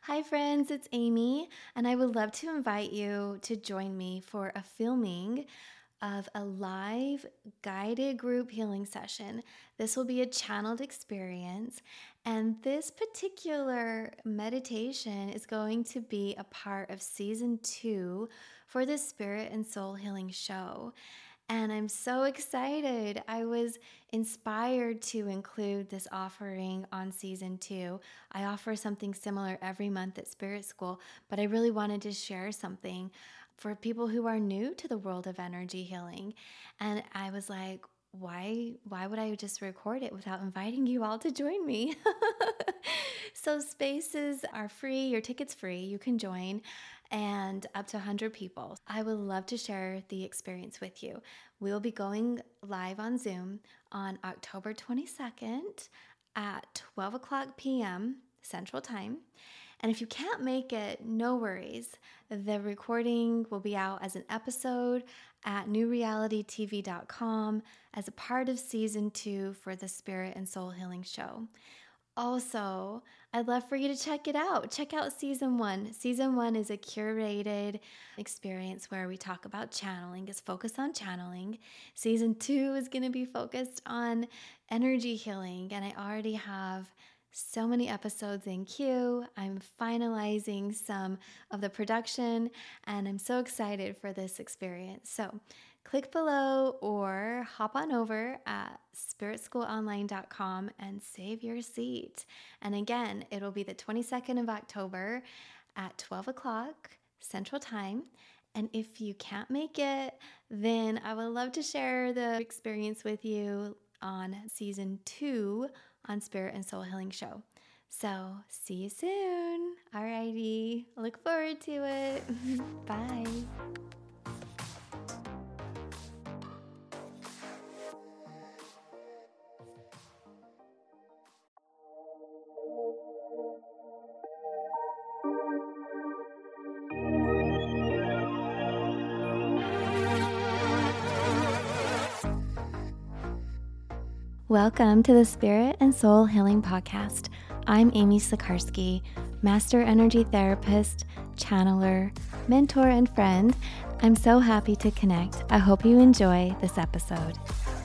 Hi, friends, it's Amy, and I would love to invite you to join me for a filming of a live guided group healing session. This will be a channeled experience, and this particular meditation is going to be a part of season 2 for the Spirit and Soul Healing Show. And I'm so excited. I was inspired to include this offering on season 2. I offer something similar every month at Spirit School, but I really wanted to share something for people who are new to the world of energy healing. And I was like, why would I just record it without inviting you all to join me? So spaces are free, your ticket's free, you can join, and up to 100 people. I would love to share the experience with you. We'll be going live on Zoom on October 22nd at 12 o'clock p.m. Central Time. And if you can't make it, no worries. The recording will be out as an episode at newrealitytv.com as a part of season 2 for the Spirit and Soul Healing Show. Also, I'd love for you to check it out. Check out season 1. Season 1 is a curated experience where we talk about channeling, it's focused on channeling. Season 2 is going to be focused on energy healing, and I already have so many episodes in queue. I'm finalizing some of the production, and I'm so excited for this experience. So, click below or hop on over at spiritschoolonline.com and save your seat. And again, it'll be the 22nd of October at 12 o'clock Central Time. And if you can't make it, then I would love to share the experience with you on season 2 on Spirit and Soul Healing Show. So see you soon. Alrighty. Look forward to it. Bye. Welcome to the Spirit and Soul Healing Podcast. I'm Amy Sikarsky, Master Energy Therapist, channeler, mentor, and friend. I'm so happy to connect. I hope you enjoy this episode.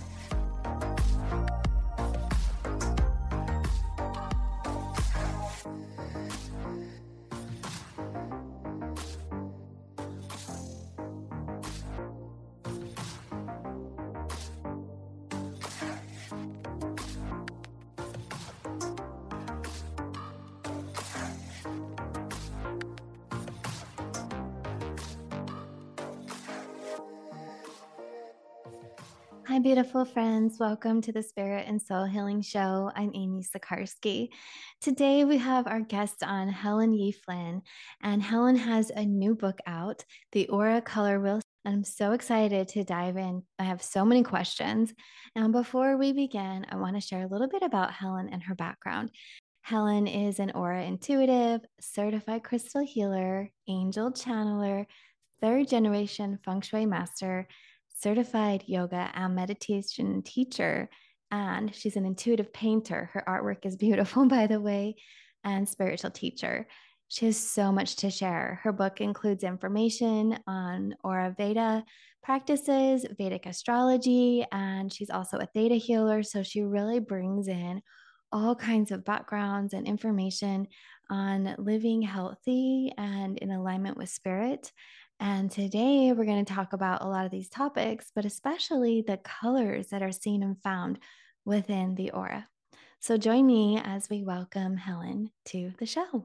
Hi, beautiful friends. Welcome to the Spirit and Soul Healing Show. I'm Amy Sikarsky. Today we have our guest on, Helen Yee Flynn, and Helen has a new book out, The Aura Color Wheel. I'm so excited to dive in. I have so many questions. Now, before we begin, I want to share a little bit about Helen and her background. Helen is an aura intuitive, certified crystal healer, angel channeler, third generation feng shui master, certified yoga and meditation teacher, and she's an intuitive painter. Her artwork is beautiful, by the way, and spiritual teacher. She has so much to share. Her book includes information on Aura Veda practices, Vedic astrology, and she's also a theta healer. So she really brings in all kinds of backgrounds and information on living healthy and in alignment with spirit. And today we're going to talk about a lot of these topics, but especially the colors that are seen and found within the aura. So join me as we welcome Helen to the show.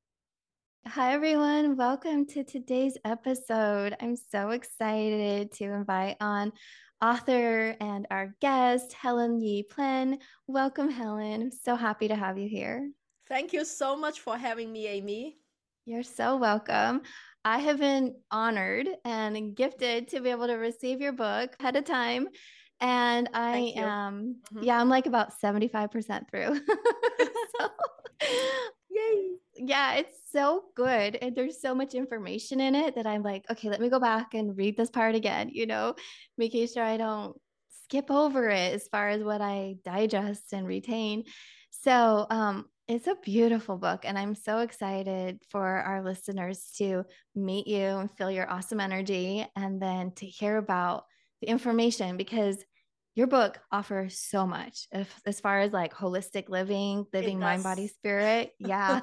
Hi, everyone. Welcome to today's episode. I'm so excited to invite on author and our guest, Helen Yee Flynn. Welcome, Helen. I'm so happy to have you here. Thank you so much for having me, Amy. You're so welcome. I have been honored and gifted to be able to receive your book ahead of time. And I Thank you. am, Mhm. yeah, I'm like about 75% through. So, Yay. yeah, it's so good. And there's so much information in it that I'm like, okay, let me go back and read this part again, making sure I don't skip over it as far as what I digest and retain. So, It's a beautiful book, and I'm so excited for our listeners to meet you and feel your awesome energy and then to hear about the information because your book offers so much as far as like holistic living, It living mind, body, does. spirit. Yeah.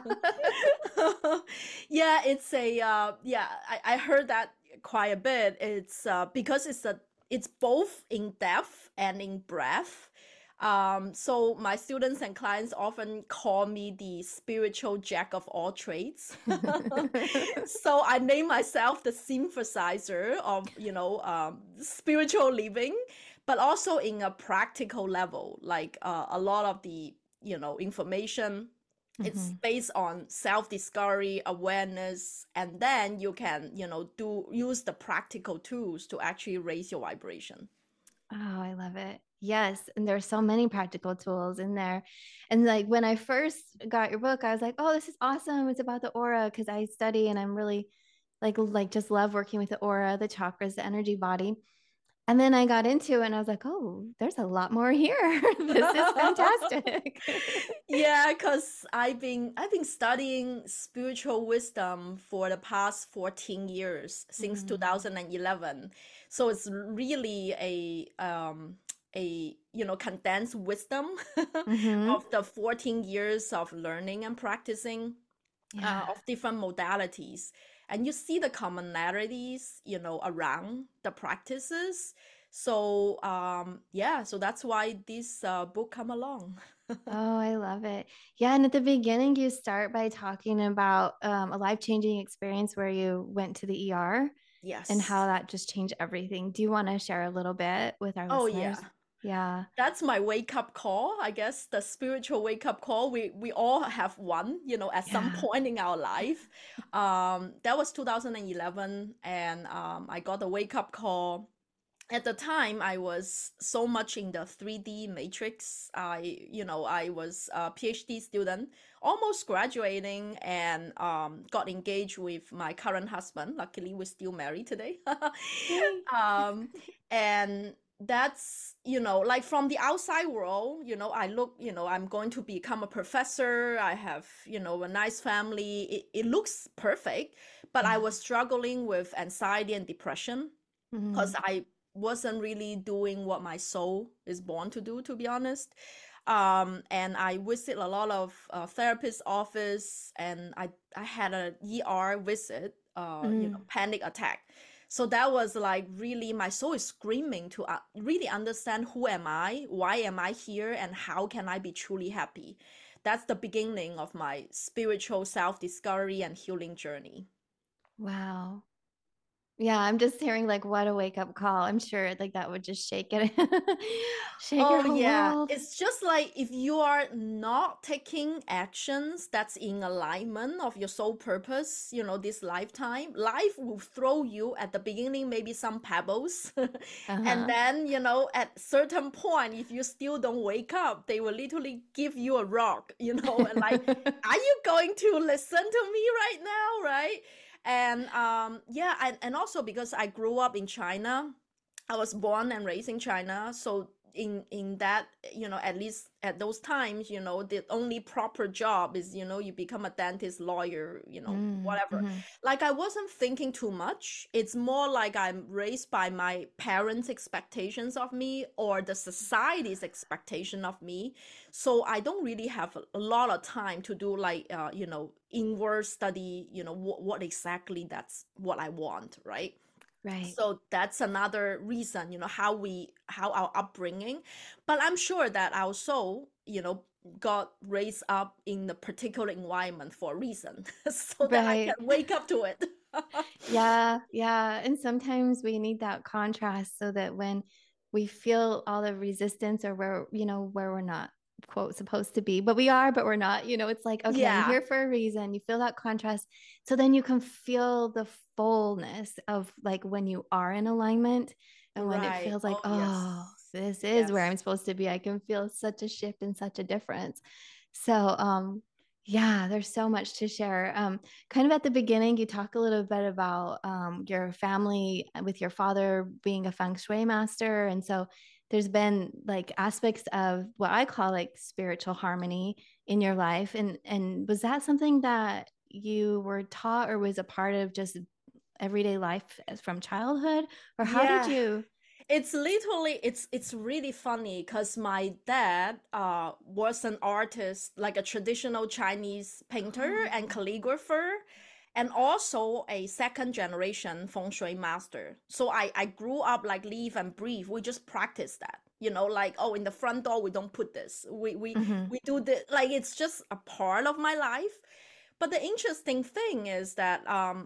Yeah, it's a yeah, I heard that quite a bit. It's because it's both in depth and in breadth. So my students and clients often call me the spiritual jack of all trades. So I name myself the synthesizer of, spiritual living, but also in a practical level, like a lot of the, information, it's Mhm. based on self-discovery, awareness, and then you can, do use the practical tools to actually raise your vibration. Oh, I love it. Yes. And there's so many practical tools in there. And like when I first got your book, I was like, oh, this is awesome. It's about the aura because I study and I'm really like just love working with the aura, the chakras, the energy body. And then I got into it and I was like, oh, there's a lot more here. This is fantastic. Yeah, because I've been studying spiritual wisdom for the past 14 years since Mm. 2011. So it's really a condensed wisdom Hmm. of the 14 years of learning and practicing Yeah. of different modalities. And you see the commonalities, around the practices. So yeah, so that's why this book come along. Oh, I love it. Yeah. And at the beginning, you start by talking about a life changing experience where you went to the ER and how Yes. that just changed everything. Do you want to share a little bit with our Oh yeah. listeners? Yeah. That's my wake up call, I guess, the spiritual wake up call. We all have one, at some Yeah. point in our life. That was 2011, and I got a wake up call. At the time, I was so much in the 3D matrix. I was a PhD student, almost graduating, and got engaged with my current husband. Luckily, we're still married today. Yay. um, and that's, like from the outside world, I look, I'm going to become a professor. I have, a nice family. It looks perfect, but I Yeah. was struggling with anxiety and depression because Mhm. I wasn't really doing what my soul is born to do, to be honest. And I visit a lot of therapist office, and I had a ER visit, Mm. panic attack. So that was like really my soul is screaming to really understand who am I, why am I here, and how can I be truly happy. That's the beginning of my spiritual self-discovery and healing journey. Wow. Yeah, I'm just hearing like what a wake up call. I'm sure like that would just shake it, shake your Oh, whole yeah. world. It's just like if you are not taking actions that's in alignment of your soul purpose, this lifetime, life will throw you at the beginning, maybe some pebbles. And Uh-huh. then, at certain point, if you still don't wake up, they will literally give you a rock, and like, are you going to listen to me right now? Right. And yeah, and also because I grew up in China. I was born and raised in China, so in that, at least at those times, the only proper job is, you become a dentist, lawyer, Mm, whatever. mhm. Like I wasn't thinking too much. It's more like I'm raised by my parents' expectations of me or the society's expectation of me. So I don't really have a lot of time to do like inward study, what exactly that's what I want, right? Right. So that's another reason, how our upbringing. But I'm sure that our soul, got raised up in a particular environment for a reason, so that I Right. can wake up to it. Yeah, yeah. And sometimes we need that contrast so that when we feel all the resistance or where we're not quote supposed to be, but we are, but we're not, it's like, okay, I'm Yeah, here for a reason. You feel that contrast. So then you can feel the fullness of like when you are in alignment and when it right. feels like, Oh, oh, yes. this is where Yes. I'm supposed to be. I can feel such a shift and such a difference. So, yeah, there's so much to share. Kind of at the beginning, you talk a little bit about your family with your father being a feng shui master. And so there's been like aspects of what I call like spiritual harmony in your life. And was that something that you were taught or was a part of just everyday life from childhood? Or how did Yeah. you? It's literally it's really funny because my dad was an artist, like a traditional Chinese painter and Oh, calligrapher, and also a second generation feng shui master. So I grew up like live and breathe. We just practice that. Like, oh, in the front door we don't put this. hmm. We do the like it's just a part of my life. But the interesting thing is that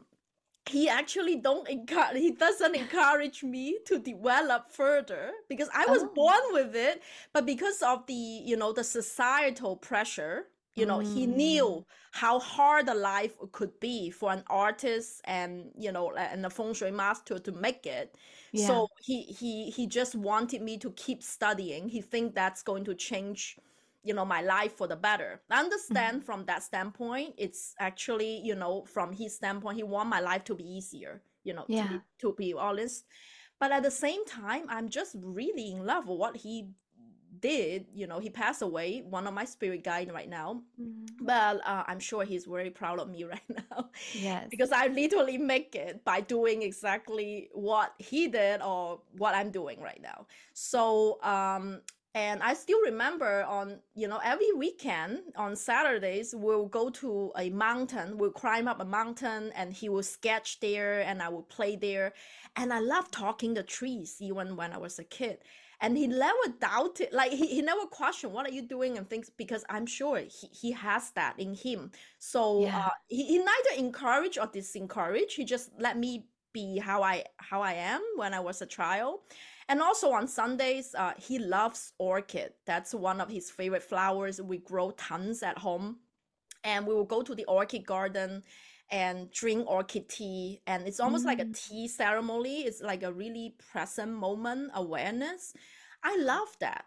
he actually don't encourage he doesn't encourage me to develop further because I was Oh. born with it, but because of the societal pressure, he Mm. knew how hard a life could be for an artist and and a feng shui master to make it. Yeah. So he just wanted me to keep studying. He think that's going to change my life for the better. I Mhm. understand from that standpoint. It's actually, from his standpoint, he want my life to be easier, to Yeah. be honest. But at the same time, I'm just really in love with what he did. He passed away, one of my spirit guide right now. Mhm. But I'm sure he's very proud of me right now Yes. because I literally make it by doing exactly what he did or what I'm doing right now. So, and I still remember every weekend on Saturdays, we'll go to a mountain, we'll climb up a mountain and he will sketch there and I will play there. And I love talking to trees even when I was a kid. And he never doubted, like he never questioned, what are you doing and things, because I'm sure he has that in him. So Yeah. he neither encourage or disencourage. He just let me be how I am when I was a child. And also on Sundays, he loves orchid. That's one of his favorite flowers. We grow tons at home, and we will go to the orchid garden and drink orchid tea. And it's almost like a Mm. tea ceremony. It's like a really present moment awareness. I love that,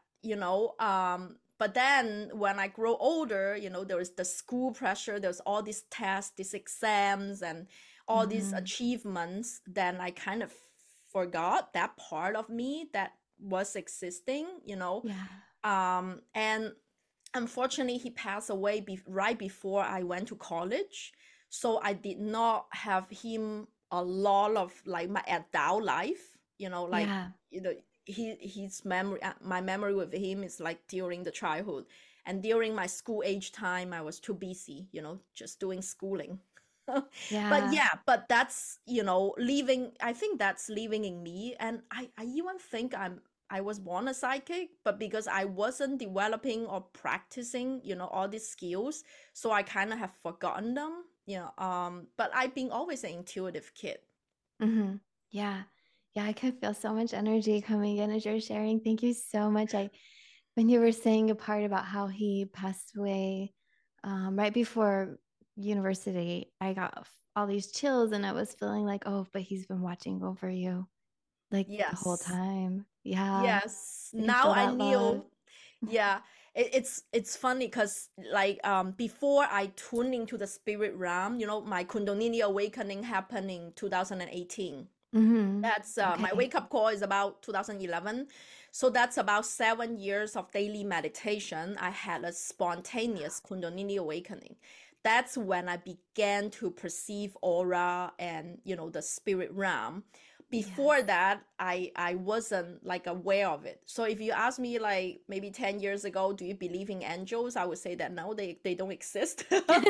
but then when I grow older, there is the school pressure, there's all these tests, these exams, and all these Mhm. achievements. Then I kind of forgot that part of me that was existing. Yeah. And unfortunately, he passed away right before I went to college. So I did not have him a lot of like my adult life, like, Yeah. you know, his memory, my memory with him is like during the childhood. And during my school age time, I was too busy, just doing schooling. But Yeah. yeah, but that's, living, I think that's living in me. And I even think I was born a psychic, but because I wasn't developing or practicing, all these skills, so I kind of have forgotten them. But I've been always an intuitive kid. Hmm. Yeah. Yeah, I could feel so much energy coming in as you're sharing. Thank you so much. When you were saying a part about how he passed away right before university, I got all these chills and I was feeling like, oh, but he's been watching over you like the whole Yes. time. Yeah. Yes. I can Now feel I that love. knew. Yeah. It's funny because like before I tune into the spirit realm, my Kundalini awakening happened in 2018. Hmm. That's my Okay. wake up call is about 2011. So that's about 7 years of daily meditation. I had a spontaneous Kundalini awakening. That's when I began to perceive aura and the spirit realm. Before Yes. that, I wasn't like aware of it. So if you ask me like maybe 10 years ago, do you believe in angels? I would say that no, they don't exist.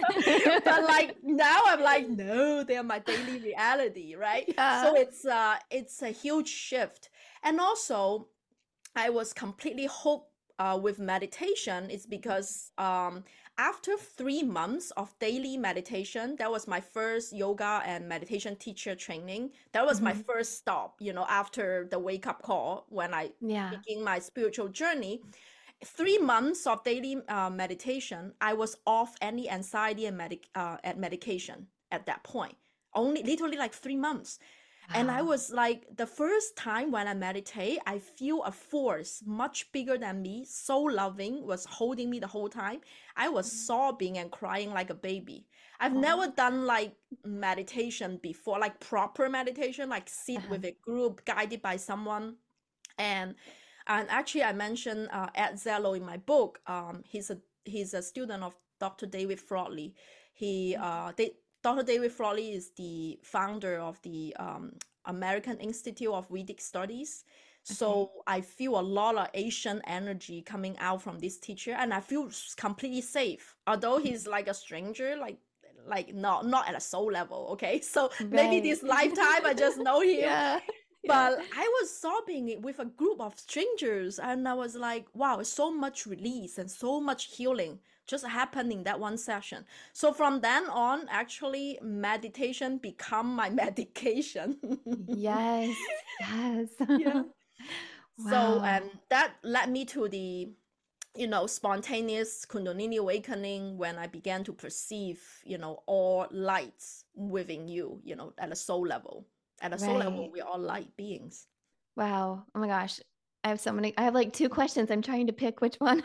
But like now I'm like, no, they are my daily reality, right? So Yeah. it's a huge shift. And also I was completely hooked with meditation. It's because after 3 months of daily meditation, that was my first yoga and meditation teacher training. That was my Hmm. first stop, after the wake up call when I Yeah. begin my spiritual journey. 3 months of daily meditation, I was off any anxiety and medication at that point. Only literally like 3 months. And I Wow. was like, the first time when I meditate, I feel a force much bigger than me, so loving, was holding me the whole time. I was sobbing and crying like a baby. I've never Oh. done like meditation before, like proper meditation, like sit Uh-huh. with a group guided by someone. And And actually, I mentioned Ed Zello in my book. He's a student of Dr. David Frawley. Dr. David Frawley is the founder of the American Institute of Vedic Studies. Okay. So I feel a lot of Asian energy coming out from this teacher, and I feel completely safe. Although he's like a stranger, like not at a soul level. Okay, so maybe this Right. lifetime I just know him. Yeah. Yeah. But I was sobbing with a group of strangers, and I was like, wow, so much release and so much healing just happened in that one session. So from then on, actually, meditation become my medication. Yes. Yes. Yeah. So, and Wow. that led me to the, spontaneous Kundalini awakening when I began to perceive, all lights within you, at a soul level. At a soul level, Right. we're all light beings. Wow. Oh my gosh. I have like two questions. I'm trying to pick which one.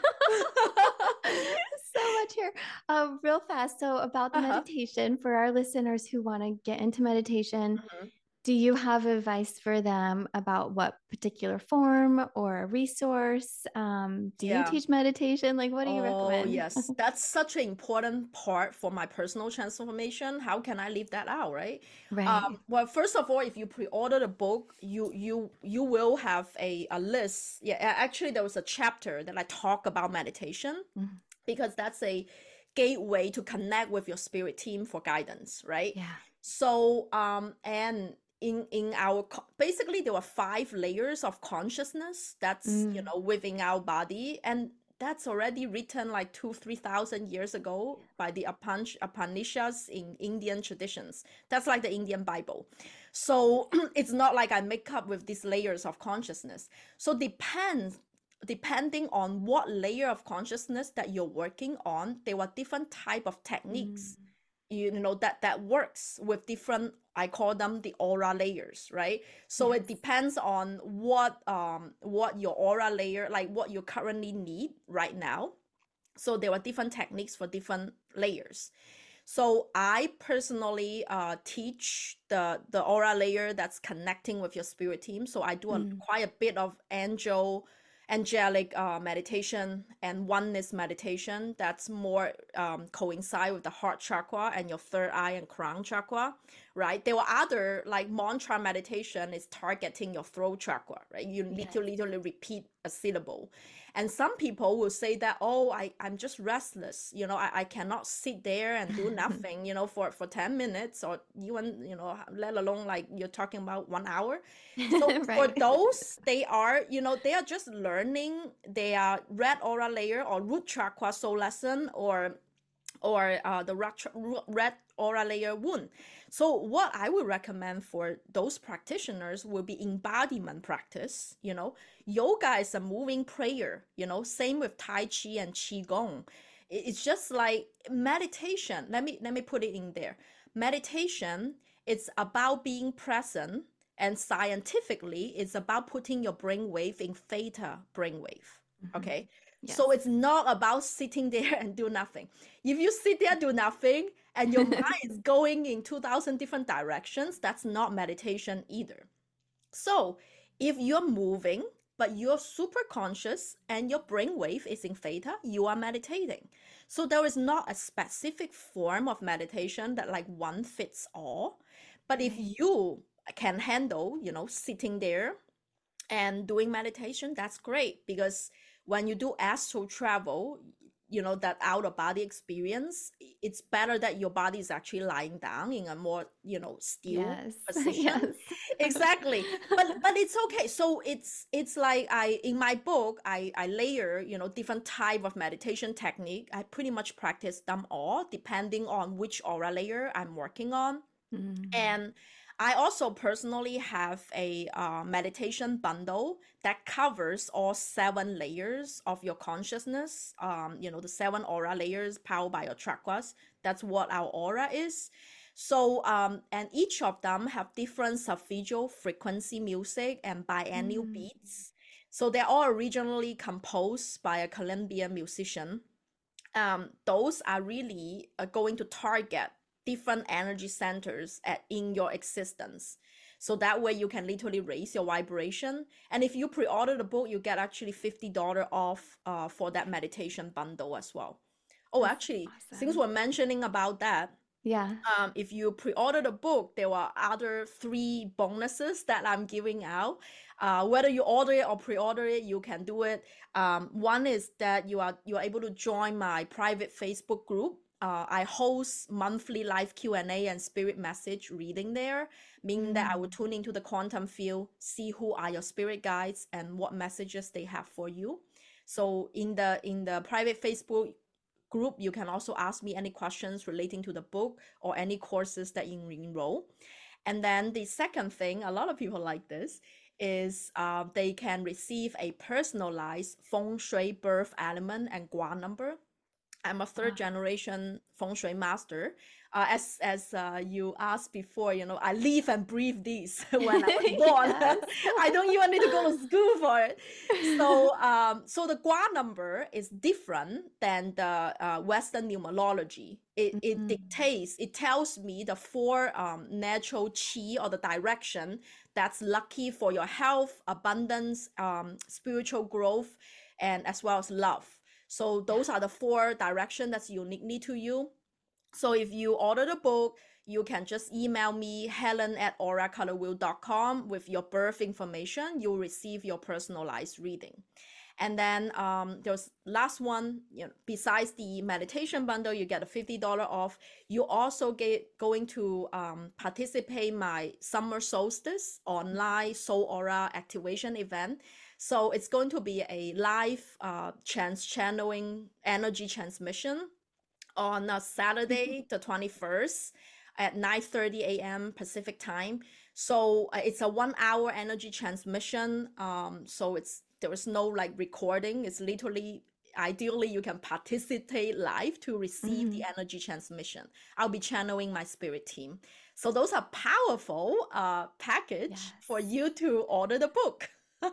So much here. Real fast. So about the Uh-huh. meditation for our listeners who want to get into meditation, Mhm. do you have advice for them about what particular form or resource? Do you Yeah. teach meditation? Like, what do you Oh, recommend? yes. That's such an important part for my personal transformation. How can I leave that out, right? Right. Well, first of all, if you pre-order the book, you will have a list. Yeah, actually, there was a chapter that I talk about meditation Mhm. because that's a gateway to connect with your spirit team for guidance, right? Yeah. So, and in our basically there were 5 layers of consciousness that's Mm. within our body, and that's already written like 2-3 thousand years ago by the Upanishads in Indian traditions. That's like the Indian Bible. So it's not like I make up with these layers of consciousness. So depending on what layer of consciousness that you're working on, there were different type of techniques, Mm. that works with different, I call them the aura layers, right? So it Yes. depends on what your aura layer, like what you currently need right now. So there are different techniques for different layers. So I personally teach the aura layer that's connecting with your spirit team. So I do Mm. quite a bit of angelic meditation and oneness meditation that's more coincide with the heart chakra and your third eye and crown chakra, right? There were other like mantra meditation is targeting your throat chakra, right? You need Yes. to literally repeat a syllable. And some people will say that, oh, I'm just restless. I cannot sit there and do nothing, for 10 minutes or even, let alone like you're talking about 1 hour. So for Right. those, they are just learning their red aura layer or root chakra soul lesson or the red aura layer wound. So what I would recommend for those practitioners will be embodiment practice. Yoga is a moving prayer. Same with Tai Chi and Qigong. It's just like meditation. Let me put it in there. Meditation, it's about being present, and scientifically, it's about putting your brainwave in theta brainwave. Mhm. Okay, Yes. so it's not about sitting there and do nothing. If you sit there, do nothing, and your mind is going in 2,000 different directions, that's not meditation either. So if you're moving, but you're super conscious and your brainwave is in theta, you are meditating. So there is not a specific form of meditation that like one fits all. But if Right. you can handle, sitting there and doing meditation, that's great, because when you do astral travel, that out of body experience, it's better that your body is actually lying down in a more, still Yes. position. Yes. Exactly. But it's okay. So it's like I in my book I layer, different type of meditation technique. I pretty much practice them all depending on which aura layer I'm working on. Mm. And I also personally have a meditation bundle that covers all 7 layers of your consciousness. The 7 aura layers powered by your chakras. That's what our aura is. So, and each of them have different solfeggio frequency music and biennial Mm. beats. So they're all originally composed by a Colombian musician. Those are really going to target different energy centers in your existence. So that way you can literally raise your vibration. And if you pre-order the book, you get actually $50 off for that meditation bundle as well. Oh, That's actually, since awesome. we're mentioning about that, Yeah. if you pre-order the book, there are other 3 bonuses that I'm giving out. Whether you order it or pre-order it, you can do it. One is that you are able to join my private Facebook group. I host monthly live Q&A and spirit message reading there, meaning that I will tune into the quantum field, see who are your spirit guides and what messages they have for you. So in the private Facebook group, you can also ask me any questions relating to the book or any courses that you enroll. And then the second thing, a lot of people like this, is they can receive a personalized feng shui birth element and gua number. I'm a third generation feng shui master. As you asked before, I live and breathe these when I was born. Yes. I don't even need to go to school for it. So the Gua number is different than the Western numerology. It dictates, it tells me the 4 natural chi, or the direction that's lucky for your health, abundance, spiritual growth, and as well as love. So those are the 4 directions that's uniquely to you. So if you order the book, you can just email me, helen@auracolorwheel.com, with your birth information. You'll receive your personalized reading. And then there's last one, besides the meditation bundle, you get a $50 off. You also going to participate my summer solstice online soul aura activation event. So it's going to be a live channeling energy transmission on Saturday, the 21st at 9:30 a.m. Pacific time. So it's a 1-hour energy transmission. So there is no like recording. It's literally, ideally you can participate live to receive the energy transmission. I'll be channeling my spirit team. So those are powerful package for Yes. you to order the book.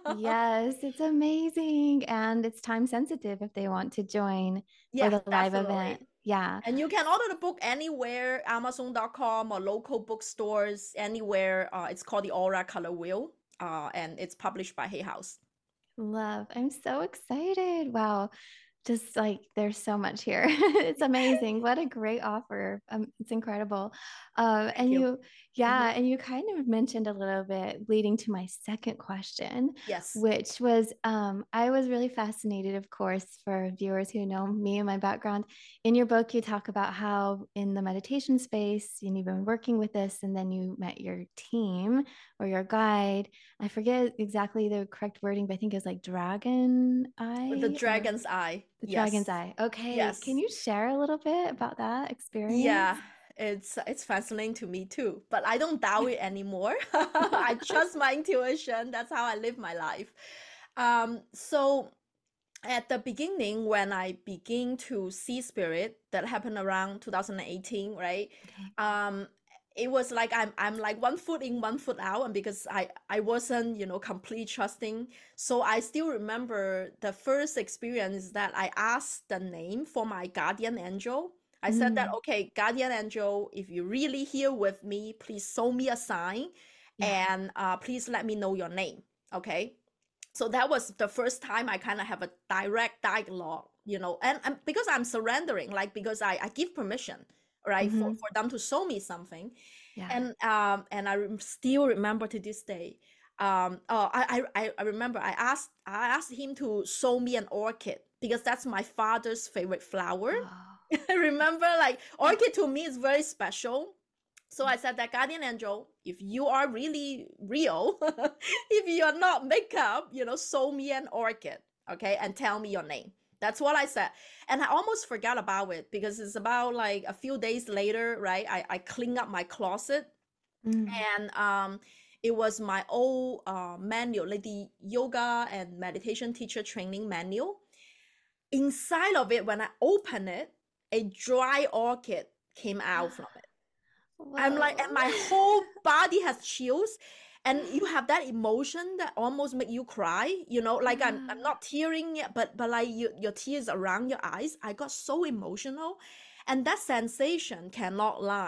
Yes, it's amazing. And it's time sensitive if they want to join for Yeah, the live event. definitely. Yeah. And you can order the book anywhere, Amazon.com or local bookstores, anywhere. It's called the Aura Color Wheel, and it's published by Hay House. Love. I'm so excited. Wow. Just like there's so much here. It's amazing. What a great offer. It's incredible. Thank And you. yeah, and you kind of mentioned a little bit leading to my second question, Yes. which was I was really fascinated, of course, for viewers who know me and my background. In your book, you talk about how in the meditation space, and you've been working with this, and then you met your team or your guide. I forget exactly the correct wording, but I think it was like dragon With the eye or dragon's eye. the Yes. dragon's eye. Okay. Can Yes. you share a little bit about that experience? Yeah. It's fascinating to me too, but I don't doubt it anymore. I trust my intuition. That's how I live my life. So at the beginning, when I begin to see spirit, that happened around 2018, right? Okay. Um, it was like I'm like 1 foot in, 1 foot out, and because I wasn't, completely trusting. So I still remember the first experience that I asked the name for my guardian angel. I said that, Mm, okay, guardian angel, if you're really here with me, please show me a sign, yeah. and please let me know your name. Okay. So that was the first time I kind of have a direct dialogue, and because I'm surrendering, like, because I give permission, right, for, Hmm. for them to show me something. Yeah. And still remember to this day. I remember I asked him to show me an orchid, because that's my father's favorite flower. Oh. I remember, like, orchid to me is very special. So I said that, guardian angel, if you are really real, if you are not makeup, show me an orchid, okay, and tell me your name. That's what I said. And I almost forgot about it, because it's about like a few days later, right? I clean up my closet, Mm. and it was my old manual, like the yoga and meditation teacher training manual. Inside of it, when I open it, a dry orchid came out from it. I'm like, Whoa. and my whole body has chills, and you have that emotion that almost make you cry. Like, I'm Yeah. not tearing yet, but like your tears around your eyes. I got so emotional, and that sensation cannot lie.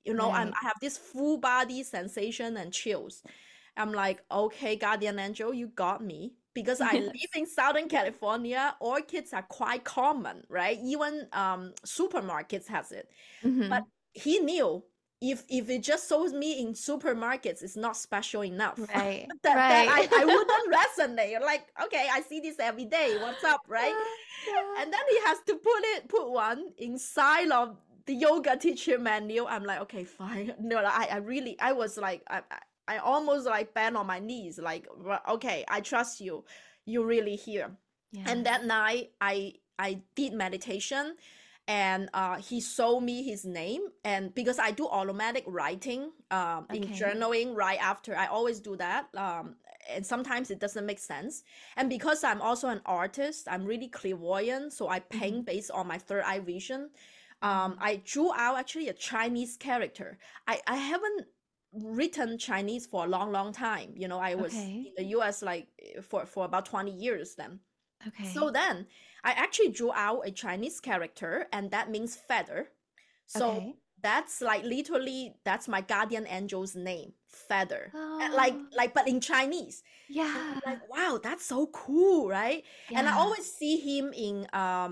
Right. I have this full body sensation and chills. I'm like, okay, guardian angel, you got me. Because I live Yes. in Southern California, orchids are quite common, right? Even supermarkets has it. But Hmm. he knew if it just sold me in supermarkets, it's not special enough. Right. That Right. I wouldn't resonate. Like, okay, I see this every day. What's up, right? Yeah. And then he has to put one inside of the yoga teacher manual. I'm like, okay, fine. No, I really, I was like, I almost like bent on my knees, like, okay, I trust you. You really here. And Yes. that night, I did meditation, and he showed me his name. And because I do automatic writing, in Okay. journaling right after, I always do that. And sometimes it doesn't make sense. And because I'm also an artist, I'm really clairvoyant, so I Hmm. paint based on my third eye vision. Hmm. I drew out actually a Chinese character. I haven't written Chinese for a long, long time. I was Okay. in the US like for about 20 years then. So Okay. then I actually drew out a Chinese character, and that means feather. So Okay. that's like literally that's my guardian angel's name, feather. Oh, But in Chinese. And I'm yeah. like, wow, that's so cool, right? And I Yeah. always see him in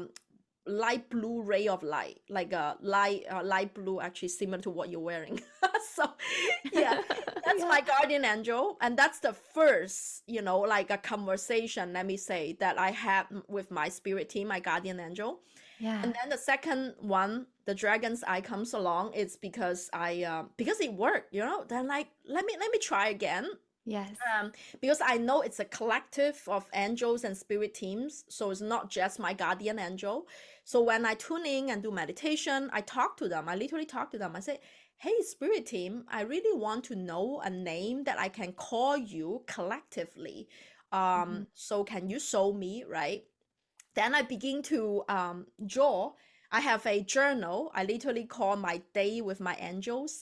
light blue ray of light, like a light blue, actually similar to what you're wearing. So yeah, that's Yeah. my guardian angel, and that's the first, like a conversation, let me say, that I had with my spirit team, my guardian angel. Yeah. And then the second one, the dragon's eye, comes along. It's because because it worked, then like, let me try again. Yes. um, because I know it's a collective of angels and spirit teams, so it's not just my guardian angel. So when I tune in and do meditation, I talk to them. I literally talk to them. I say, "Hey, spirit team, I really want to know a name that I can call you collectively. Hmm. So can you show me, right?" Then I begin to draw. I have a journal. I literally call my day with my angels.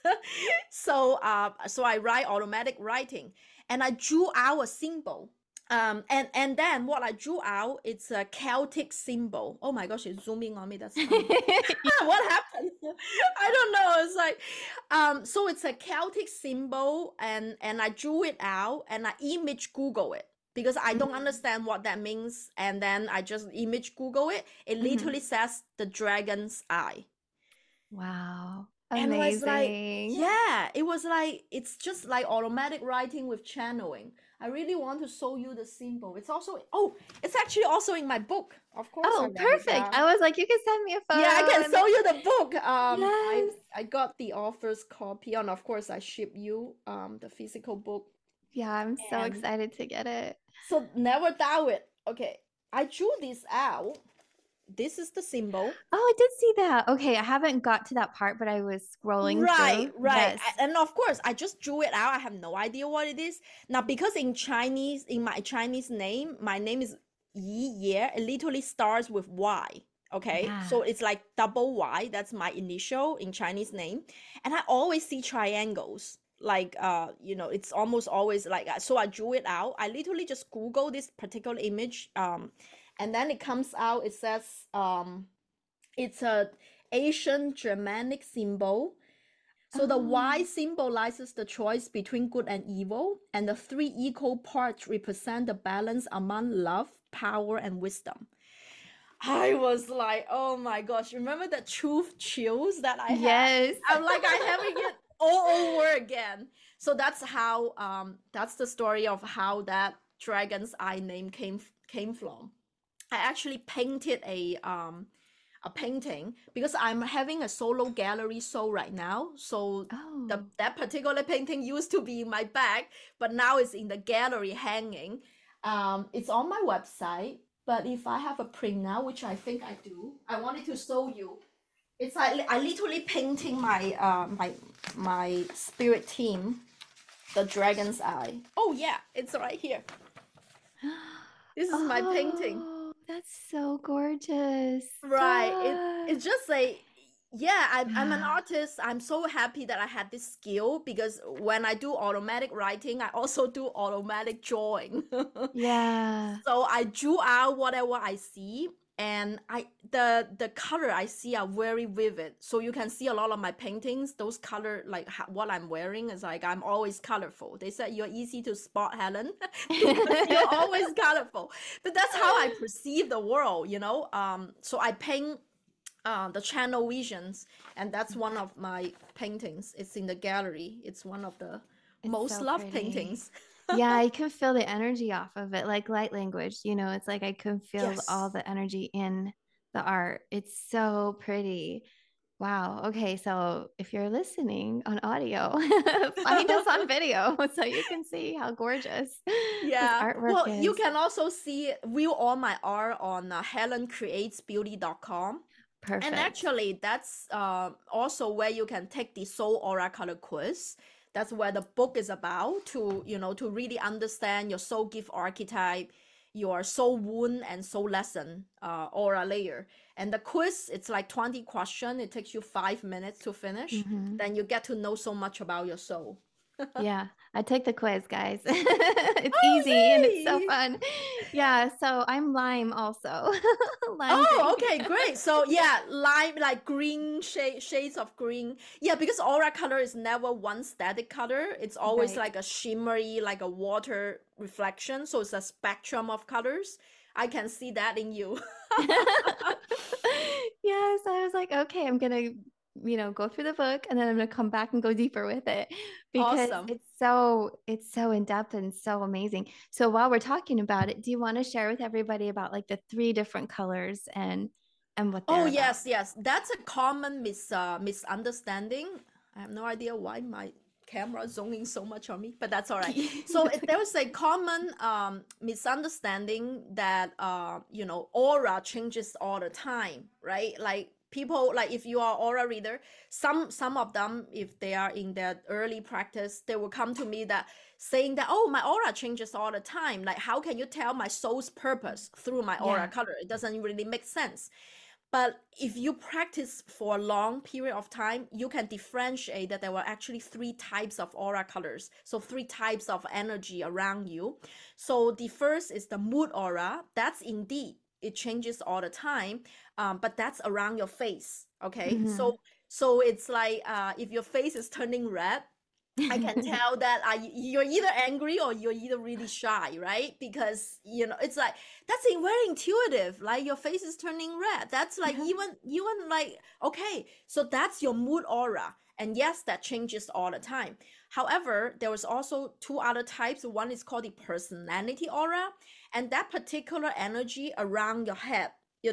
So I write automatic writing, and I drew out a symbol. And then what I drew out, it's a Celtic symbol. Oh my gosh, it's zooming on me. That's funny. What happened? I don't know. It's like, so it's a Celtic symbol, and I drew it out, and I image Google it because I don't Hmm. understand what that means. And then I just image Google it. It Hmm. literally says the dragon's eye. Wow. And was like, Amazing. yeah, it was like, it's just like automatic writing with channeling. I really want to show you the symbol. It's also, oh, it's actually also in my book. Of course, I Oh, write it perfect. down. I was like, you can send me a Yeah, I photo can and show you the book. yes. I got the author's copy, and of course, I ship you the physical book. Yeah, I'm so And excited to get it. so never doubt it. Okay, I drew this out. This is the symbol. Oh, I did see that. Okay, I haven't got to that part, but I was scrolling Right, through. right. Yes. And of course, I just drew it out. I have no idea what it is. Now, because in Chinese, in my Chinese name, my name is Yi Ye. It literally starts with Y. Okay, Yeah. so it's like double Y. That's my initial in Chinese name. And I always see triangles. Like, it's almost always like, so I drew it out. I literally just Google this particular image. And then it comes out, it says, it's a Asian Germanic symbol. So the Y Oh. symbolizes the choice between good and evil, and the three equal parts represent the balance among love, power, and wisdom. I was like, oh my gosh, remember the truth chills that I had? Yes. I'm like, I having it all over again. So that's the story of how that dragon's eye name came from. I actually painted a painting because I'm having a solo gallery show right now. So Oh. that particular painting used to be in my bag, but now it's in the gallery hanging. It's on my website, but if I have a print now, which I think I do, I wanted to show you. It's like I literally painting my spirit team, the dragon's eye. Oh yeah, it's right here. This is my painting. Oh, that's so gorgeous. Right. Ah. It's just like, yeah, I'm an Yeah. artist. I'm so happy that I had this skill because when I do automatic writing, I also do automatic drawing. Yeah. So I drew out whatever I see. and the color I see are very vivid. So you can see a lot of my paintings, those color, like what I'm wearing is like I'm always colorful. They said you're easy to spot, Helen, because you're always colorful. But that's how I perceive the world, you know. So I paint the channel visions, and that's one of my paintings. It's in the gallery. It's one of the It's most so loved pretty. paintings. Yeah, I can feel the energy off of it, like light language. It's like I can feel all Yes. the energy in the art. It's so pretty. Wow. Okay, so if you're listening on audio, find us on video so you can see how gorgeous this Yeah. artwork Well, you is. can also view all my art on helencreatesbeauty.com. And Perfect. actually, that's also where you can take the Soul Aura Color quiz. That's where the book is about, to really understand your soul gift archetype, your soul wound and soul lesson aura layer. And the quiz, it's like 20 questions. It takes you 5 minutes to finish. Hmm. Then you get to know so much about your soul. Yeah, I take the quiz, guys. It's Oh, easy and it's so yay! fun. Yeah, so I'm lime also. Lime Oh, green. okay, great. So yeah, lime, like green shades of green. Yeah, because aura color is never one static color. It's always Right. like a shimmery, like a water reflection. So it's a spectrum of colors. I can see that in you. Yes, I was like, okay, I'm gonna, go through the book and then I'm gonna come back and go deeper with it because Awesome. it's so in depth and so amazing. So while we're talking about it, do you want to share with everybody about like the three different colors and what Oh they're about? yes, yes. That's a common misunderstanding. I have no idea why my camera is zooming so much on me, but that's all right. So That's there okay. was a common misunderstanding that aura changes all the time, right? Like people, like if you are aura reader, some of them, if they are in their early practice, they will come to me that saying that, oh, my aura changes all the time. Like how can you tell my soul's purpose through my aura Yeah. color? It doesn't really make sense. But if you practice for a long period of time, you can differentiate that there were actually three types of aura colors. So three types of energy around you. So the first is the mood aura. That's indeed, it changes all the time, but that's around your face. Okay, Hmm. so it's like if your face is turning red, I can tell that you're either angry or you're either really shy, right? Because it's like that's very intuitive. Like your face is turning red. That's like even like okay, so that's your mood aura, and yes, that changes all the time. However, there was also two other types. One is called the personality aura, and that particular energy around your head,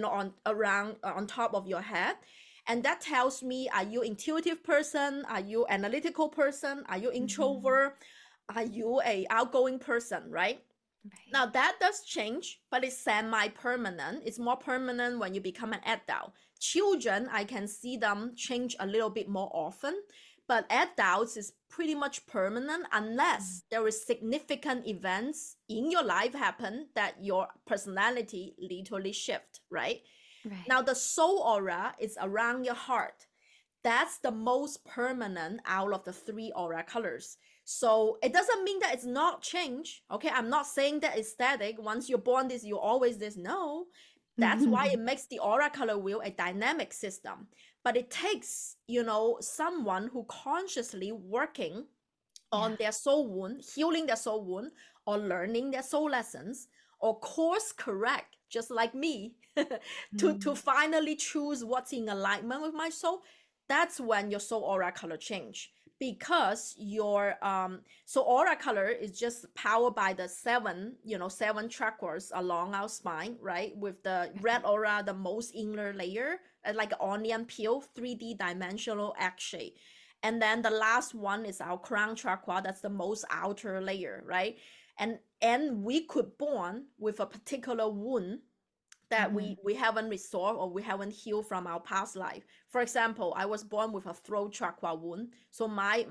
on top of your head, and that tells me, are you intuitive person, are you analytical person, are you Hmm. introvert, are you a outgoing person, right? Right. Now that does change, but it's semi-permanent. It's more permanent when you become an adult. Children, I can see them change a little bit more often, but adults is pretty much permanent unless there is significant events in your life happen that your personality literally shift, right? Right. Now the soul aura is around your heart. That's the most permanent out of the three aura colors. So it doesn't mean that it's not change. Okay, I'm not saying that it's static. Once you're born this, you're always this. No, that's why it makes the aura color wheel a dynamic system. But it takes, someone who consciously working Yeah. on their soul wound, healing their soul wound, or learning their soul lessons, or course correct, just like me, to Mm. finally choose what's in alignment with my soul. That's when your soul aura color change, because your so aura color is just powered by the seven chakras along our spine, right? With the red Right. aura, the most inner layer, like an onion peel, 3D dimensional X shape. And then the last one is our crown chakra. That's the most outer layer, right? And we could born with a particular wound that Hmm. we haven't resolved or we haven't healed from our past life. For example, I was born with a throat chakra wound, so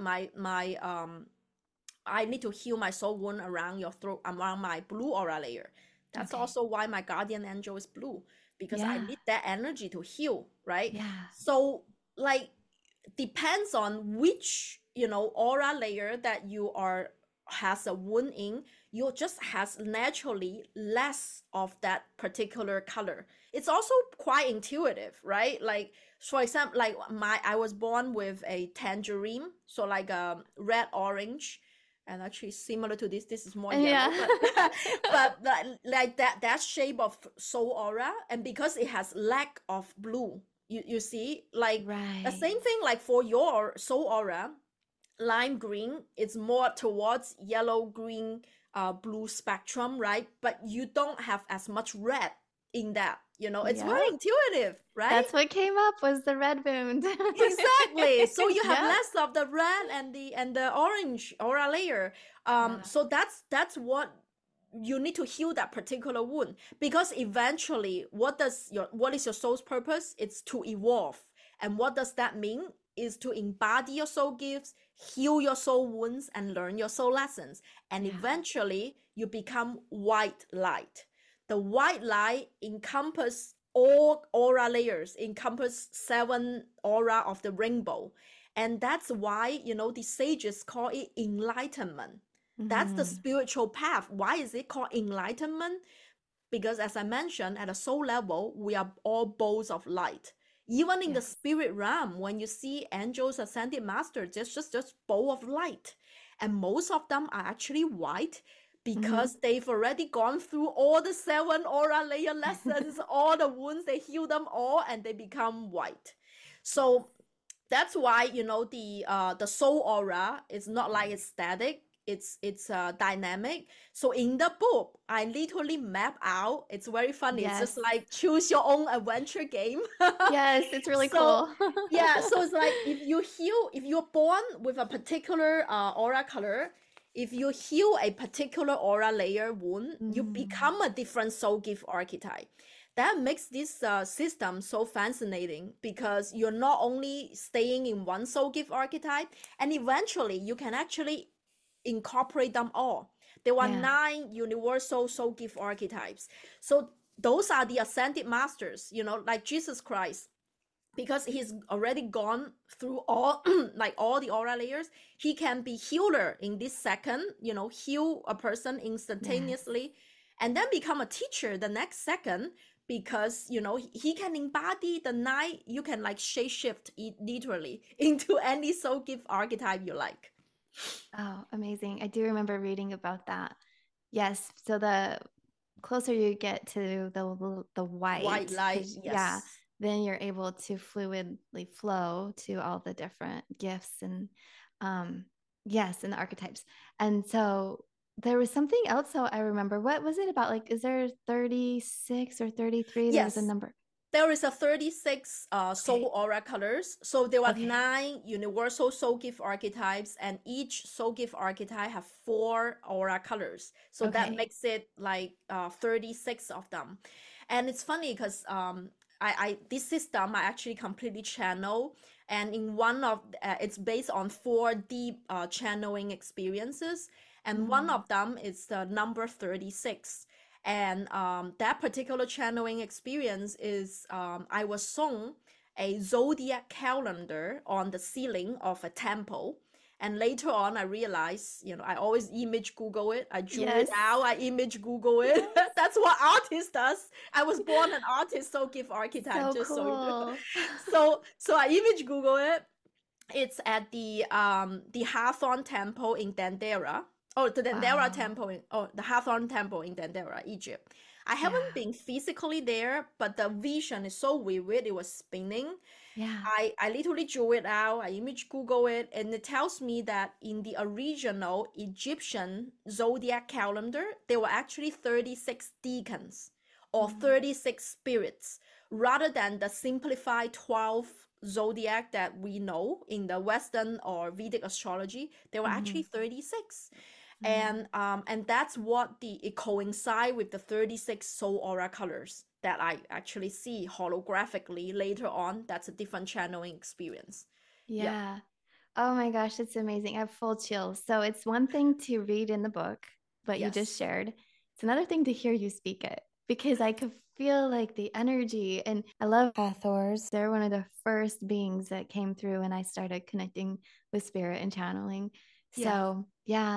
my I need to heal my soul wound around your throat, around my blue aura layer. That's Okay. also why my guardian angel is blue, because I Yeah. need that energy to heal, right? Yeah. So like depends on which aura layer that you are has a wound in, you just has naturally less of that particular color. It's also quite intuitive, right? Like for example, like I was born with a tangerine, so like a red orange, and actually similar to this is more yellow, Yeah. but like that shape of soul aura, and because it has lack of blue, you see, like the Right. same thing like for your soul aura, lime green is more towards yellow green blue spectrum, right? But you don't have as much red in that, it's very Yep. intuitive, right? That's what came up was the red wound. Exactly. So you have Yep. less of the red and the orange aura layer. Yeah. So that's what you need to heal that particular wound, because eventually what is your soul's purpose? It's to evolve. And what does that mean? Is to embody your soul gifts, heal your soul wounds, and learn your soul lessons. And Yeah. eventually you become white light. The white light encompass all aura layers, encompass 7 aura of the rainbow. And that's why, the sages call it enlightenment. That's the Mhm. spiritual path. Why is it called enlightenment? Because as I mentioned, at a soul level, we are all balls of light. Even in the Yes. spirit realm, when you see angels, ascended masters, it's just ball of light. And most of them are actually white Mhm. because they've already gone through all the 7 aura layer lessons, all the wounds, they heal them all and they become white. So that's why, the soul aura is not like it's static, it's dynamic. So in the book I literally map out, it's very funny, it's just Yes. like choose your own adventure game. Yes, it's really So cool. yeah, so it's like if you're born with a particular aura color, if you heal a particular aura layer wound, you Mm. become a different soul gift archetype. That makes this system so fascinating, because you're not only staying in one soul gift archetype, and eventually you can actually incorporate them all. There were Yeah. 9 universal soul gift archetypes. So those are the ascended masters, like Jesus Christ, because he's already gone through all like all the aura layers. He can be healer in this second, heal a person Yes. instantaneously, and then become a teacher the next second, because he can embody the 9. You can like shape shift literally into any soul gift archetype you like. Oh, amazing. I do remember reading about that. Yes. So the closer you get to the White white, light, because yeah, yes. then you're able to fluidly flow to all the different gifts and um yes, and the archetypes. And so there was something else. So I remember, what was it about? Like, is there 36 or 33? There was a Yes, number. there is a 36 Okay. soul aura colors. So there are Okay. 9 universal soul gift archetypes, and each soul gift archetype have 4 aura colors. So that Okay. makes it like 36 of them. And it's funny because I this system I actually completely channel, and in one of it's based on 4 deep channeling experiences, and one Mm. of them is the number 36. And that particular channeling experience is I was shown a zodiac calendar on the ceiling of a temple. And later on, I realized, I always image Google it. I drew it Yes. out. I image Google it. Yes. That's what artist does. I was born an artist, so give archetype, So just so you know. cool. So I image Google it. It's at the Hathor Temple in Dendera. Oh, the Dendera Wow. Temple the Hathor Temple in Dendera, Egypt. I haven't Yeah. been physically there, but the vision is so vivid. It was spinning. Yeah. I literally drew it out. I image Google it, and it tells me that in the original Egyptian zodiac calendar, there were actually 36 deacons or Mm. 36 spirits, rather than the simplified 12 zodiac that we know in the Western or Vedic astrology. There were actually Mhm. 36. Mm. And that's what it coincide with the 36 soul aura colors that I actually see holographically later on. That's a different channeling experience. Yeah. Yeah. Oh my gosh, it's amazing. I have full chills. So it's one thing to read in the book, what you just Yes. shared. It's another thing to hear you speak it, because I could feel like the energy. And I love Hathors. They're one of the first beings that came through when I started connecting with spirit and channeling. Yeah. So yeah.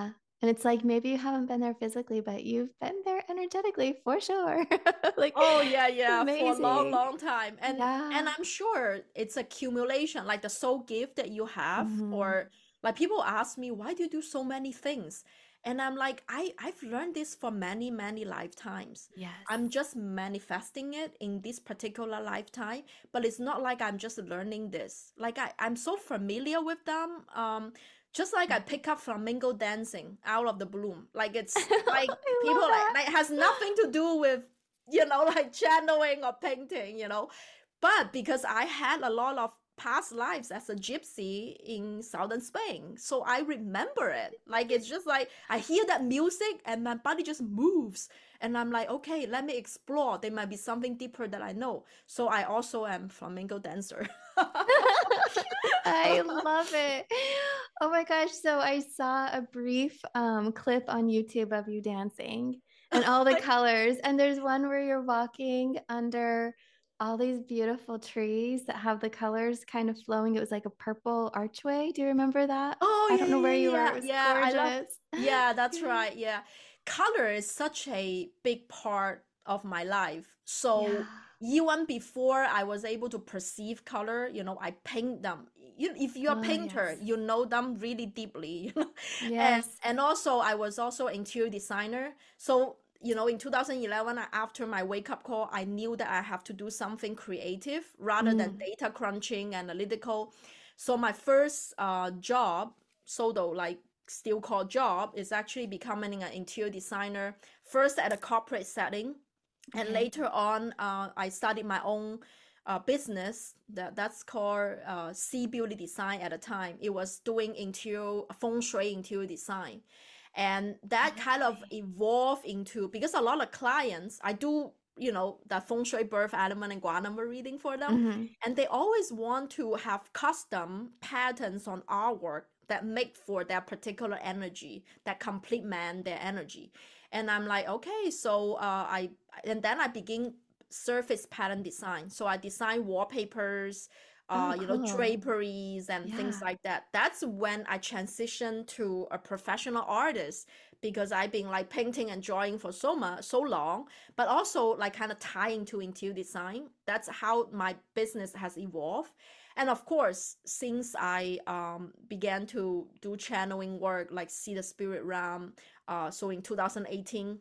And it's like maybe you haven't been there physically, but you've been there energetically for sure. Like, Oh yeah, yeah, for a long, amazing. long time. And Yeah. I'm sure it's accumulation, like the soul gift that you have, Hmm. or like people ask me, why do you do so many things? And I'm like, I've learned this for many, many lifetimes. Yes. I'm just manifesting it in this particular lifetime, but it's not like I'm just learning this. Like I'm so familiar with them. Just like I Yeah. pick up flamingo dancing out of the bloom. Like it's like I people love that. like has nothing to do with like channeling or painting. But because I had a lot of past lives as a gypsy in southern Spain, so I remember it. Like it's just like I hear that music and my body just moves. And I'm like, okay, let me explore. There might be something deeper that I know. So I also am flamenco dancer. I love it. Oh my gosh. So I saw a brief clip on YouTube of you dancing and all the colors. And there's one where you're walking under all these beautiful trees that have the colors kind of flowing. It was like a purple archway. Do you remember that? Oh I yeah, don't know where yeah, you were. yeah, It was yeah. I love. gorgeous. Yeah, that's right. Yeah, color is such a big part of my life. So Yeah. even before I was able to perceive color, I paint them. If you're a Oh, painter, yes. you know them really deeply. And Yes. and also I was also interior designer. So in 2011, after my wake up call, I knew that I have to do something creative rather than Mm. data crunching, analytical. So my first job, solo, like still called job, is actually becoming an interior designer, first at a corporate setting. And Okay. later on, I started my own business that's called C Beauty Design. At the time, it was doing interior feng shui interior design. And that kind of Okay. evolved into, because a lot of clients, I do the feng shui birth element and gua number reading for them, Hmm. and they always want to have custom patterns on artwork that make for their particular energy, that complement their energy. And I'm like, okay, so and then I begin surface pattern design. So I design wallpapers, Oh, cool. draperies and things Yeah. like that. That's when I transitioned to a professional artist, because I've been like painting and drawing for so long, but also like kind of tying to interior design. That's how my business has evolved. And of course, since I began to do channeling work, like see the spirit realm, so in 2018,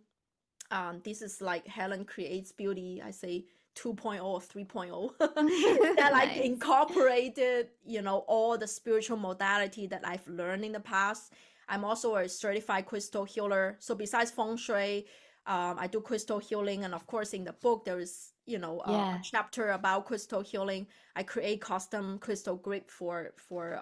this is like Helen Creates Beauty, I say 2.0 or 3.0, that like Nice. incorporated, all the spiritual modality that I've learned in the past. I'm also a certified crystal healer. So besides feng shui, I do crystal healing. And of course, in the book, there is, a Yeah. chapter about crystal healing. I create custom crystal grip for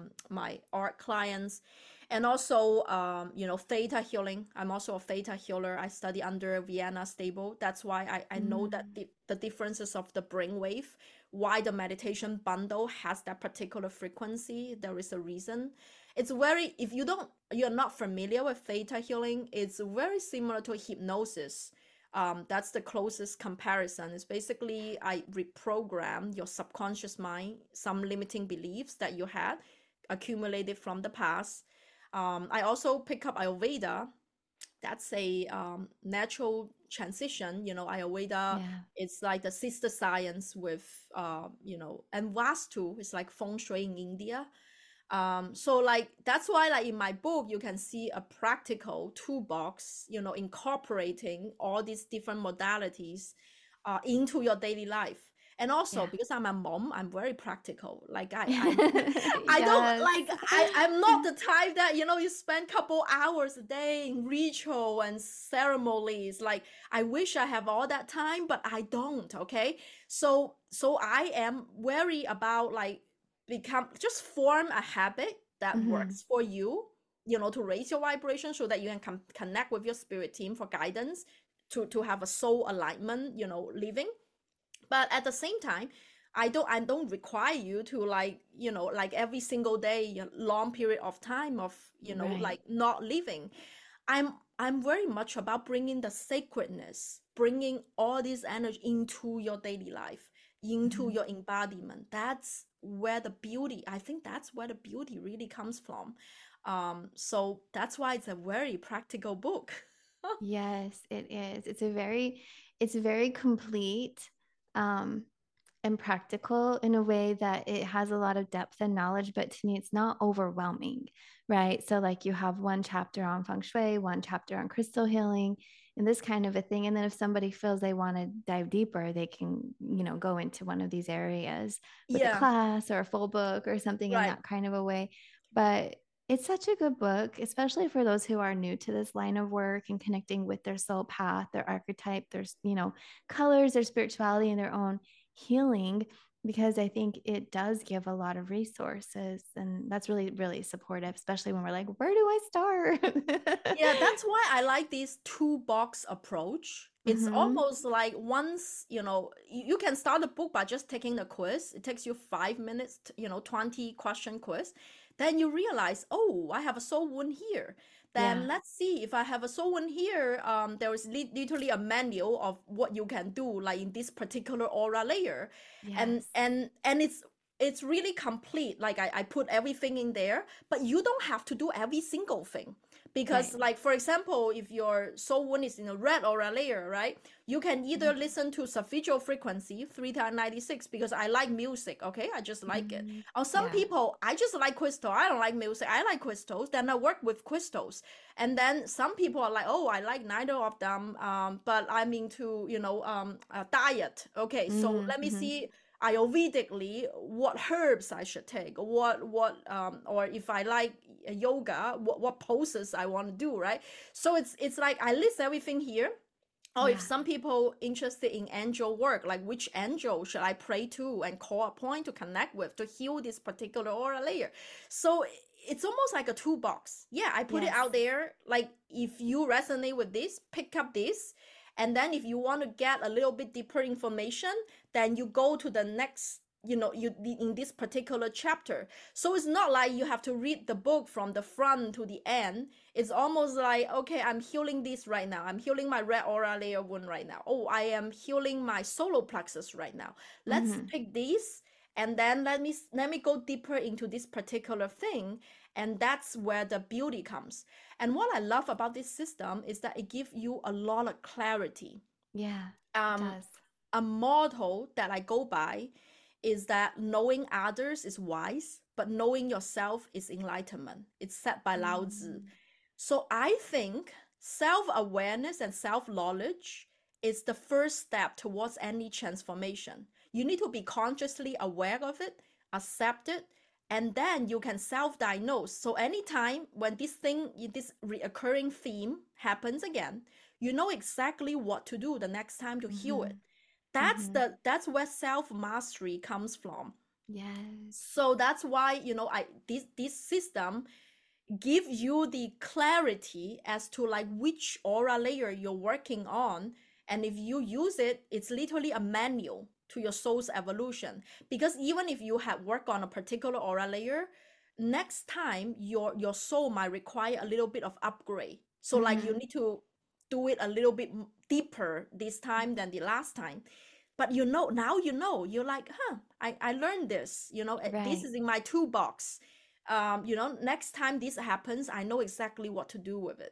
my art clients. And also theta healing. I'm also a theta healer. I study under Vienna Stable. That's why I know that Mm. the differences of the brainwave, why the meditation bundle has that particular frequency. There is a reason. It's very, if you're not familiar with theta healing, it's very similar to hypnosis. That's the closest comparison. It's basically I reprogram your subconscious mind, some limiting beliefs that you had accumulated from the past. I also pick up Ayurveda. That's a natural transition. Ayurveda, Yeah. it's like the sister science with, and Vastu is like feng shui in India. So like that's why like in my book you can see a practical toolbox, incorporating all these different modalities into your daily life. And also Yeah. because I'm a mom, I'm very practical. Like I don't Yes. like I'm not the type that you spend couple hours a day in ritual and ceremonies. Like I wish I have all that time, but I don't. Okay, so I am worried about like become just form a habit that Hmm. works for you, to raise your vibration so that you can connect with your spirit team for guidance, to have a soul alignment, living. But at the same time, I don't require you to like like every single day long period of time of Right. like not living. I'm very much about bringing the sacredness, bringing all this energy into your daily life, into Hmm. your embodiment. That's where the beauty, I think that's where the beauty really comes from. So that's why it's a very practical book. Yes, it is. It's very complete. Um, and practical in a way that it has a lot of depth and knowledge, but to me, it's not overwhelming, right? So, like, you have one chapter on feng shui, one chapter on crystal healing, and this kind of a thing. And then if somebody feels they want to dive deeper, they can, go into one of these areas with a Yeah, class or a full book or something in right. that kind of a way. But it's such a good book, especially for those who are new to this line of work and connecting with their soul path, their archetype, their colors, their spirituality, and their own healing, because I think it does give a lot of resources, and that's really, really supportive, especially when we're like, where do I start? Yeah, that's why I like this two-box approach. It's Mm-hmm. almost like once, you can start a book by just taking the quiz. It takes you 5 minutes, 20 question quiz. Then you realize, oh, I have a soul wound here. Then Yeah. let's see if I have a soul wound here. There is literally a manual of what you can do, like in this particular aura layer, and Yes. and and it's really complete. Like I put everything in there, but you don't have to do every single thing. Because, Right. like, for example, if your soul wound is in a red aura layer, right, you can either listen to Sophistical Frequency 3 times 96 because I like music, okay? I just like it. Mm-hmm. Or some Yeah. people, I just like crystal. I don't like music. I like crystals. Then I work with crystals. And then some people are like, oh, I like neither of them, but I'm into, diet. Okay, so let me Mm-hmm. see Ayurvedically what herbs I should take, or if I like yoga, what poses I want to do, right? So it's like I list everything here. Or if Yeah. some people interested in angel work, like which angel should I pray to and call a point to connect with to heal this particular aura layer. So it's almost like a toolbox. Yeah, I put it Yes. out there. Like if you resonate with this, pick up this. And then if you want to get a little bit deeper information, then you go to the next, you in this particular chapter. So it's not like you have to read the book from the front to the end. It's almost like, okay, I'm healing this right now. I'm healing my red aura layer wound right now. Oh, I am healing my solar plexus right now. Let's Mm-hmm. pick these, and then let me go deeper into this particular thing. And that's where the beauty comes. And what I love about this system is that it gives you a lot of clarity. Yeah. It Um, does. a motto that I go by is that knowing others is wise, but knowing yourself is enlightenment. It's said by Lao Tzu. Mm. So I think self awareness and self knowledge is the first step towards any transformation. You need to be consciously aware of it, accept it, and then you can self diagnose. So anytime when this reoccurring theme happens again, you know exactly what to do the next time to heal Mm-hmm. it. That's Mm-hmm. the that's where self mastery comes from. Yes. So that's why, I this system give you the clarity as to like which aura layer you're working on. And if you use it, it's literally a manual to your soul's evolution. Because even if you have worked on a particular aura layer, next time your soul might require a little bit of upgrade. So like you Mm-hmm. need to do it a little bit deeper this time than the last time. But now you're like, I learned this, this Right. is in my toolbox. Next time this happens, I know exactly what to do with it.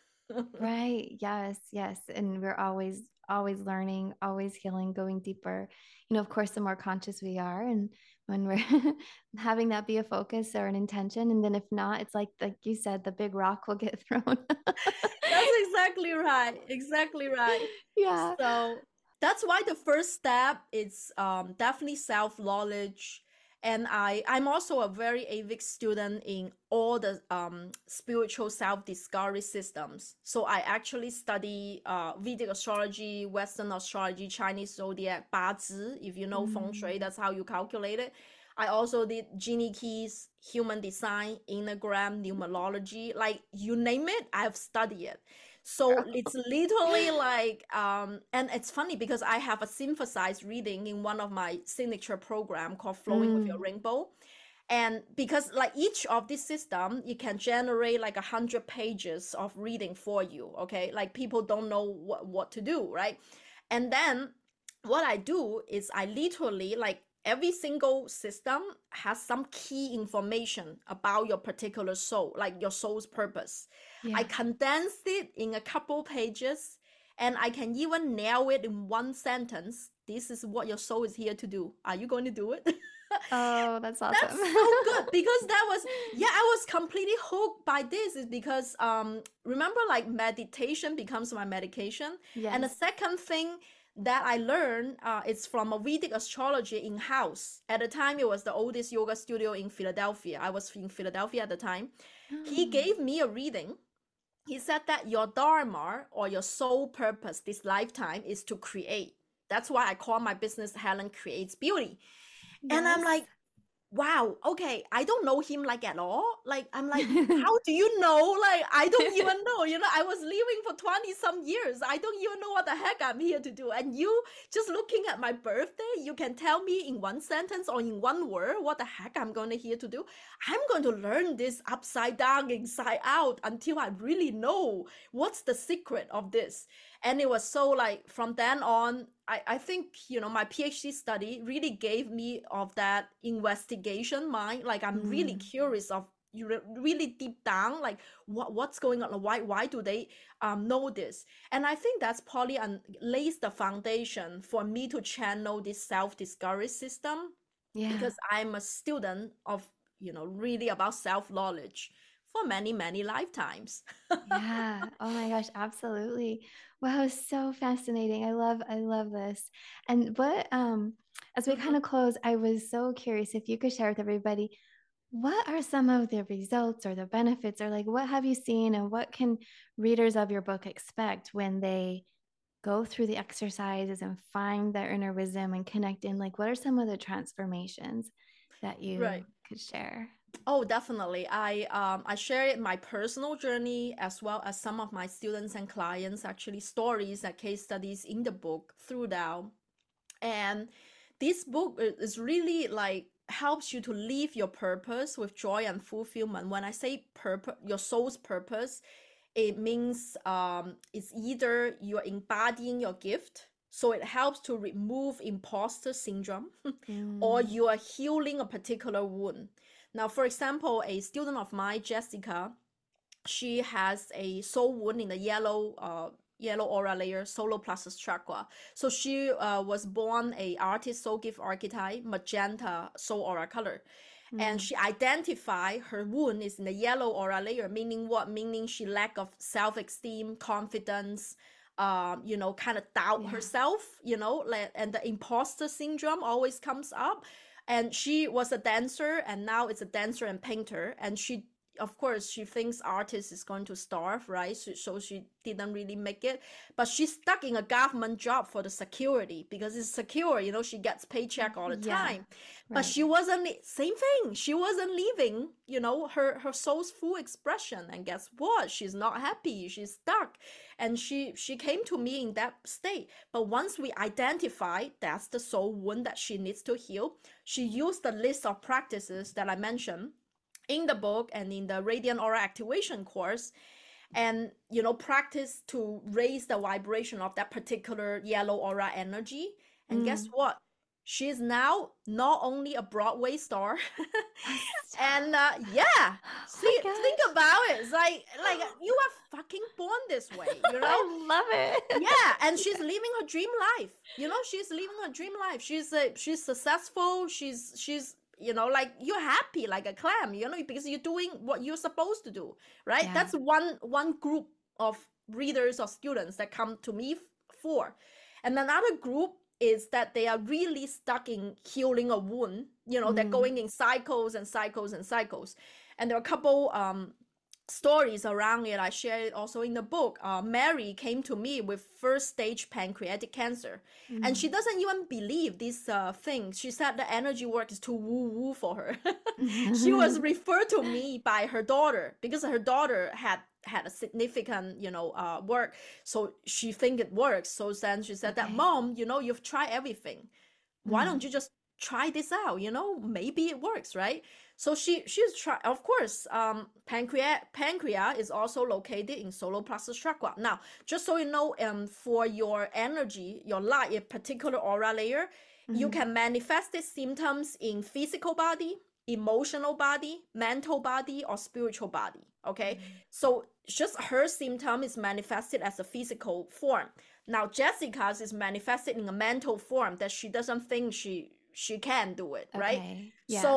Right. Yes. Yes. And we're always learning, always healing, going deeper. Of course, the more conscious we are, and when we're having that be a focus or an intention. And then if not, it's like you said, the big rock will get thrown. That's exactly right. Exactly right. Yeah. So that's why the first step is definitely self knowledge. And I'm also a very avid student in all the spiritual self discovery systems. So I actually study Vedic astrology, Western astrology, Chinese zodiac, 八字. If you know feng shui, Mm. that's how you calculate it. I also did Genie Keys, human design, enneagram, numerology, like you name it, I've studied it. So it's literally like, and it's funny because I have a synthesized reading in one of my signature program called Flowing with Your Mm. Rainbow. And because like each of this system, you can generate like 100 pages of reading for you. Okay. Like people don't know what to do, right? And then what I do is I literally like every single system has some key information about your particular soul, like your soul's purpose. I Yeah. condensed it in a couple pages, and I can even nail it in one sentence. This is what your soul is here to do. Are you going to do it? Oh, that's awesome. That's so good, because that was, yeah, I was completely hooked by this. Is because remember, like, meditation becomes my medication. And the Yes. second thing that I learned is from a Vedic astrology in house. At the time, it was the oldest yoga studio in Philadelphia. I was in Philadelphia at the time. He Oh, gave me a reading. He said that your dharma, or your soul purpose this lifetime, is to create. That's why I call my business Helen Creates Beauty. And I'm yes. like, wow, okay, I don't know him like at all. Like, I'm like, how do you know? Like, I don't even know. I was living for 20 some years. I don't even know what the heck I'm here to do. And you just looking at my birthday, you can tell me in one sentence or in one word what the heck I'm going to here to do. I'm going to learn this upside down, inside out, until I really know what's the secret of this. And it was so, like, from then on, I think, my PhD study really gave me of that investigation mind. Like, I'm really Mm. curious of, really deep down, like, what's going on, why do they know this. And I think that's probably lays the foundation for me to channel this self-discovery system, Yeah. because I'm a student of, really about self-knowledge for many, many lifetimes. Yeah. Oh my gosh, absolutely. Wow, so fascinating. I love this. And what as we kind Mhm. of close, I was so curious if you could share with everybody what are some of the results or the benefits, or like what have you seen, and what can readers of your book expect when they go through the exercises and find their inner wisdom and connect in? Like, what are some of the transformations that you Right. could share? Oh, definitely. I share it my personal journey, as well as some of my students and clients, actually stories and case studies in the book throughout. And this book is really, like, helps you to live your purpose with joy and fulfillment. When I say purpose, your soul's purpose, it means it's either you're embodying your gift, so it helps to remove imposter syndrome, or Mm, you are healing a particular wound. Now, for example, a student of mine, Jessica, she has a soul wound in the yellow aura layer, solar plexus chakra. So she was born a artist soul gift archetype, magenta soul aura color. And mm, she identified her wound is in the yellow aura layer, meaning what? Meaning she lack of self-esteem, confidence, kind of doubt yeah. herself, and the imposter syndrome always comes up. And she was a dancer, and now it's a dancer and painter. And she, of course, she thinks artist is going to starve, right? So she didn't really make it, but she's stuck in a government job for the security, because it's secure, she gets paycheck all the Yeah. time. But Right. she wasn't, same thing, she wasn't living, her soul's full expression. And guess what? She's not happy, she's stuck. And she came to me in that state. But once we identify that's the soul wound that she needs to heal, she used the list of practices that I mentioned in the book and in the Radiant Aura Activation course, and practice to raise the vibration of that particular yellow aura energy. And guess Mm. what? She is now not only a Broadway star, and yeah, Oh see, my think gosh. about it. It's like you are fucking born this way, I love it. Yeah, and she's living her dream life. She's living her dream life. She's successful. She's like, you're happy like a clam, because you're doing what you're supposed to do, right? Yeah. That's one group of readers or students that come to me for. And another group is that they are really stuck in healing a wound. They're Mm. going in cycles and cycles and cycles. And there are a couple stories around it. I share it also in the book. Mary came to me with first stage pancreatic cancer, and she Mm. doesn't even believe this thing. She said the energy work is too woo woo for her. She was referred to me by her daughter, because her daughter had a significant work, so she think it works. So then she said that, Okay. mom, you've tried everything, why don't Mm. you just try this out, maybe it works, right? So she's try, of course. Pancreas is also located in solar plexus chakra. Now, just so you know, for your energy, your light, a particular aura layer, You Mhm. can manifest these symptoms in physical body, emotional body, mental body, or spiritual body. Okay. Mm. So just her symptom is manifested as a physical form. Now Jessica's is manifested in a mental form that she doesn't think she can do it, right? Okay. Yeah.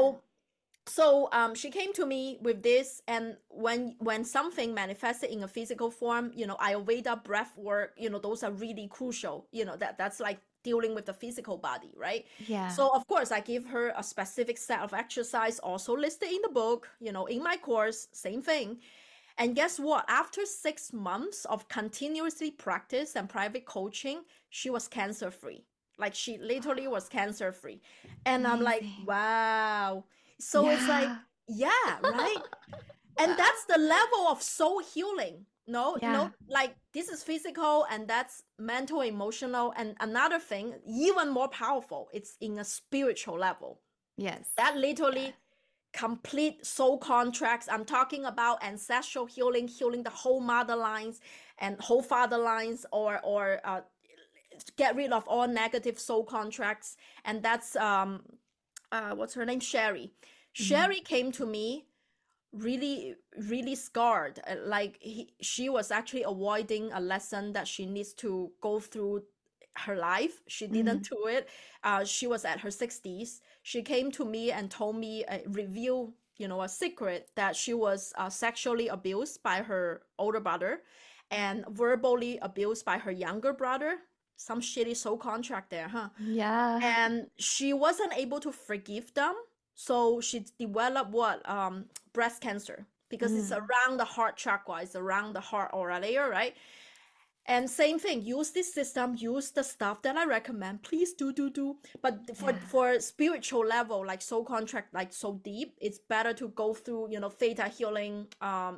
So she came to me with this, and when something manifested in a physical form, Ayurveda, breath work, those are really crucial. That's like dealing with the physical body, right? Yeah. So of course I give her a specific set of exercise, also listed in the book, in my course, same thing. And guess what? After 6 months of continuously practice and private coaching, she was cancer free. Like she literally was cancer free. And I'm like, Amazing. wow. So it's like, Yeah. yeah, right? And that's the level of soul healing. No, Yeah. like this is physical and that's mental, emotional. And another thing, even more powerful, it's in a spiritual level. Yes. That Yeah. literally complete soul contracts. I'm talking about ancestral healing, healing the whole mother lines and whole father lines, or get rid of all negative soul contracts. And that's what's her name, Sherry. Mhm. Sherry came to me really really scarred, like she was actually avoiding a lesson that she needs to go through her life. She didn't Mhm. do it. She was at her 60s. She came to me and told me, reveal a secret, that she was sexually abused by her older brother and verbally abused by her younger brother. Some shitty soul contract there, huh? Yeah. And she wasn't able to forgive them, so she developed what breast cancer, because it's Mm. around the heart chakra, it's around the heart aura layer, right? And same thing, use this system, use the stuff that I recommend, please do. But Yeah. for spiritual level, like soul contract, like so deep, it's better to go through theta healing,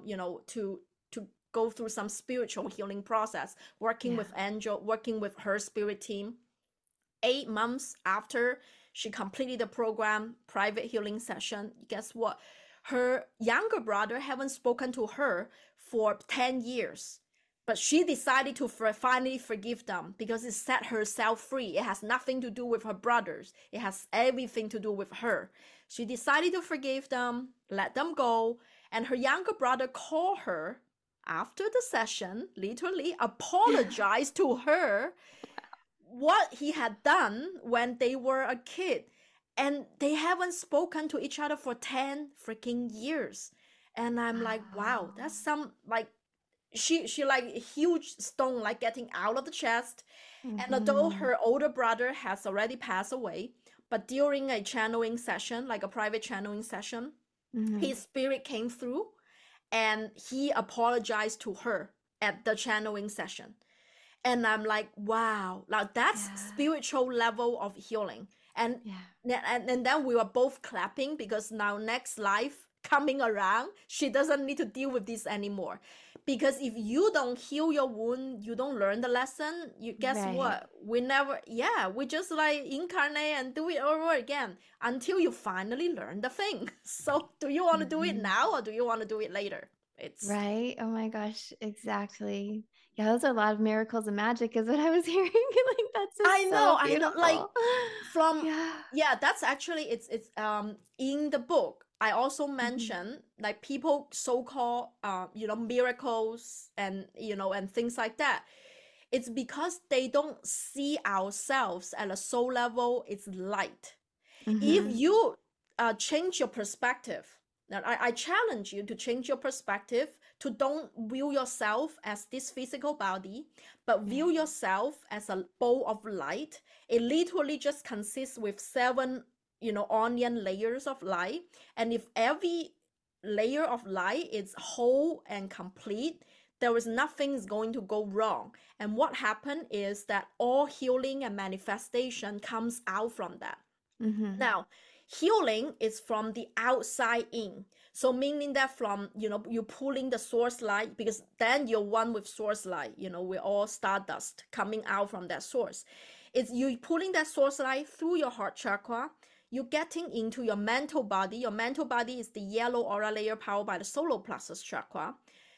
to go through some spiritual healing process, working Yeah. with angel, working with her spirit team. 8 months after she completed the program, private healing session, guess what? Her younger brother haven't spoken to her for 10 years. But she decided to finally forgive them because it set herself free. It has nothing to do with her brothers. It has everything to do with her. She decided to forgive them, let them go, and her younger brother called her after the session, literally apologized to her what he had done when they were a kid, and they haven't spoken to each other for 10 freaking years. And I'm like, wow, Wow. that's some, like, she like a huge stone like getting out of the chest. And although Mhm. her older brother has already passed away, but during a channeling session, like a private channeling session, Mhm. his spirit came through and he apologized to her at the channeling session. And I'm like, wow, now that's Yeah. spiritual level of healing. and Yeah. and then we were both clapping, because now next life coming around, she doesn't need to deal with this anymore. Because if you don't heal your wound, you don't learn the lesson, you guess Right. what, we never, yeah, we just like incarnate and do it over again until you finally learn the thing. So do you want to do it Mhm. now or do you want to do it later? It's Right. Oh my gosh. Exactly. Yeah, those are a lot of miracles and magic, is what I was hearing. Like, that's just so I know, like beautiful. from, Yeah. yeah, that's actually, it's in the book. I also Mhm. mention like people so-called miracles and and things like that. It's because they don't see ourselves at a soul level. It's light. If Mhm. you change your perspective, now I challenge you to change your perspective, to don't view yourself as this physical body, but view Right. yourself as a bowl of light. It literally just consists with seven onion layers of light. And if every layer of light is whole and complete, there is nothing is going to go wrong. And what happened is that all healing and manifestation comes out from that. Mhm. Now, healing is from the outside in. So meaning that from, you pulling the source light, because then you're one with source light, we're all stardust coming out from that source. It's you pulling that source light through your heart chakra, you getting into your mental body. Your mental body is the yellow aura layer powered by the solar plexus chakra.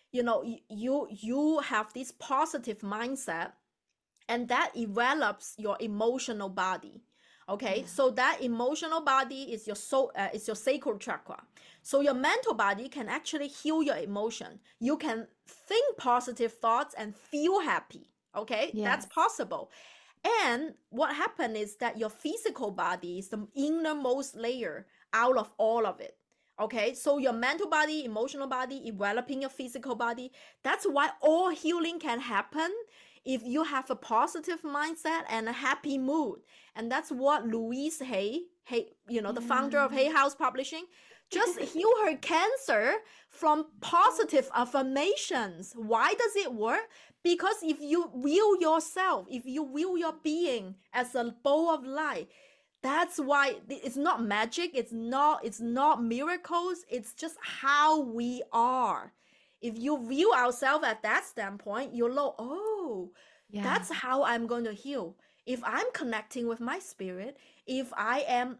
You have this positive mindset, and that develops your emotional body. Okay, Yeah. so that emotional body is your soul, is your sacral chakra. So your mental body can actually heal your emotion. You can think positive thoughts and feel happy. Okay, that's Yes. possible. And what happened is that your physical body is the innermost layer out of all of it. Okay, so your mental body, emotional body, developing your physical body. That's why all healing can happen if you have a positive mindset and a happy mood. And that's what Louise Hay, the founder of Hay House Publishing, just heal her cancer from positive affirmations. Why does it work? Because if you view yourself, if you view your being as a ball of light, that's why it's not magic, it's not miracles, it's just how we are. If you view ourselves at that standpoint, you'll know, oh, Yeah. that's how I'm going to heal. If I'm connecting with my spirit, if I am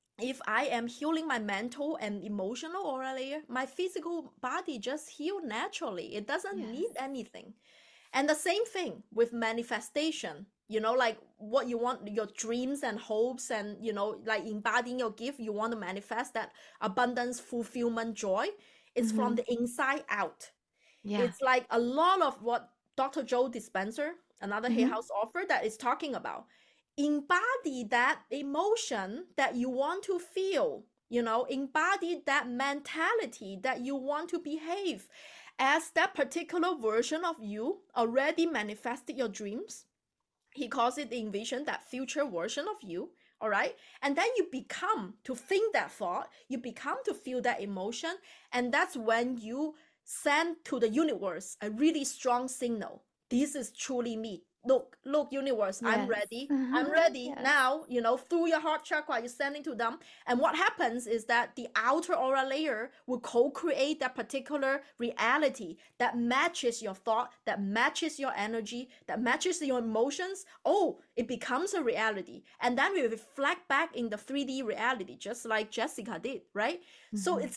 healing my mental and emotional aura layer, my physical body just heal naturally. It doesn't need Yes. anything. And the same thing with manifestation, like what you want, your dreams and hopes, and, like embodying your gift, you want to manifest that abundance, fulfillment, joy. It's from the inside out. Yeah. It's like a lot of what Dr. Joe Dispenza, another Hay House author, that is talking about. Embody that emotion that you want to feel, embody that mentality that you want to behave as that particular version of you already manifested your dreams. He calls it the envision, that future version of you. All right. And then you become to think that thought, you become to feel that emotion. And that's when you send to the universe a really strong signal. This is truly me. Look, universe, I'm Yes. ready. I'm ready Yes. now, through your heart chakra, you're sending to them. And what happens is that the outer aura layer will co-create that particular reality that matches your thought, that matches your energy, that matches your emotions. Oh, it becomes a reality. And then we reflect back in the 3D reality, just like Jessica did, right? So it's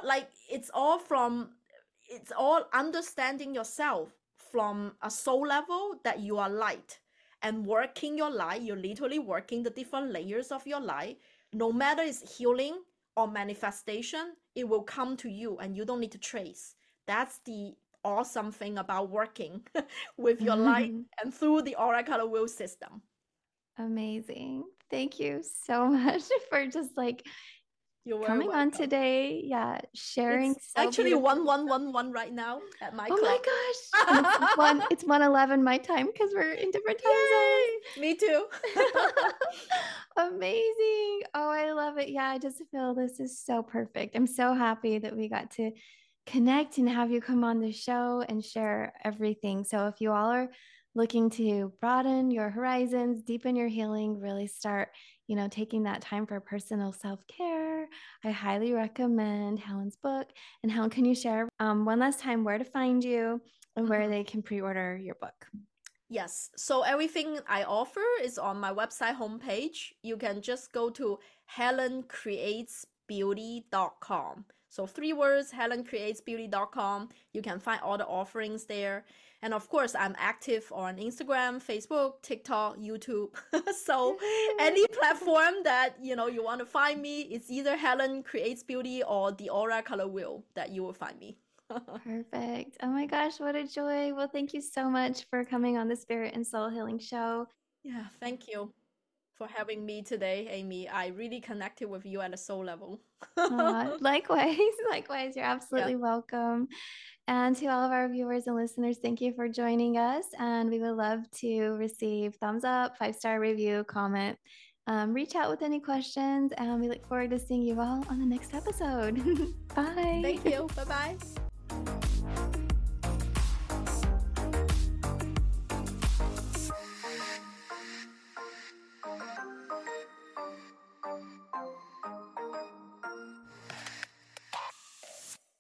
all understanding yourself from a soul level, that you are light, and working your light. You're literally working the different layers of your light. No matter it's healing or manifestation, it will come to you and you don't need to trace. That's the awesome thing about working with your light and through the aura color wheel system. Amazing. Thank you so much for just You're very coming on welcome. today. Yeah, sharing It's so actually beautifully. 1111 right now at my Oh clock. my gosh. And it's 1:11 my time because we're in different time zones. Yay! Me too. Amazing. Oh, I love it. Yeah, I just feel this is so perfect. I'm so happy that we got to connect and have you come on the show and share everything. So, if you all are looking to broaden your horizons, deepen your healing, really start, taking that time for personal self-care, I highly recommend Helen's book. And Helen, can you share one last time where to find you and where they can pre-order your book? Yes. So everything I offer is on my website homepage. You can just go to helencreatesbeauty.com. So 3 words, helencreatesbeauty.com. You can find all the offerings there. And of course, I'm active on Instagram, Facebook, TikTok, YouTube. So any platform that, you want to find me, it's either Helen Creates Beauty or the Aura Color Wheel that you will find me. Perfect. Oh my gosh, what a joy. Well, thank you so much for coming on the Spirit and Soul Healing Show. Yeah, thank you for having me today, Amy. I really connected with you at a soul level. Likewise, likewise, you're absolutely welcome. And to all of our viewers and listeners, thank you for joining us. And we would love to receive thumbs up, 5-star review, comment. Reach out with any questions, and we look forward to seeing you all on the next episode. Bye. Thank you. Bye-bye.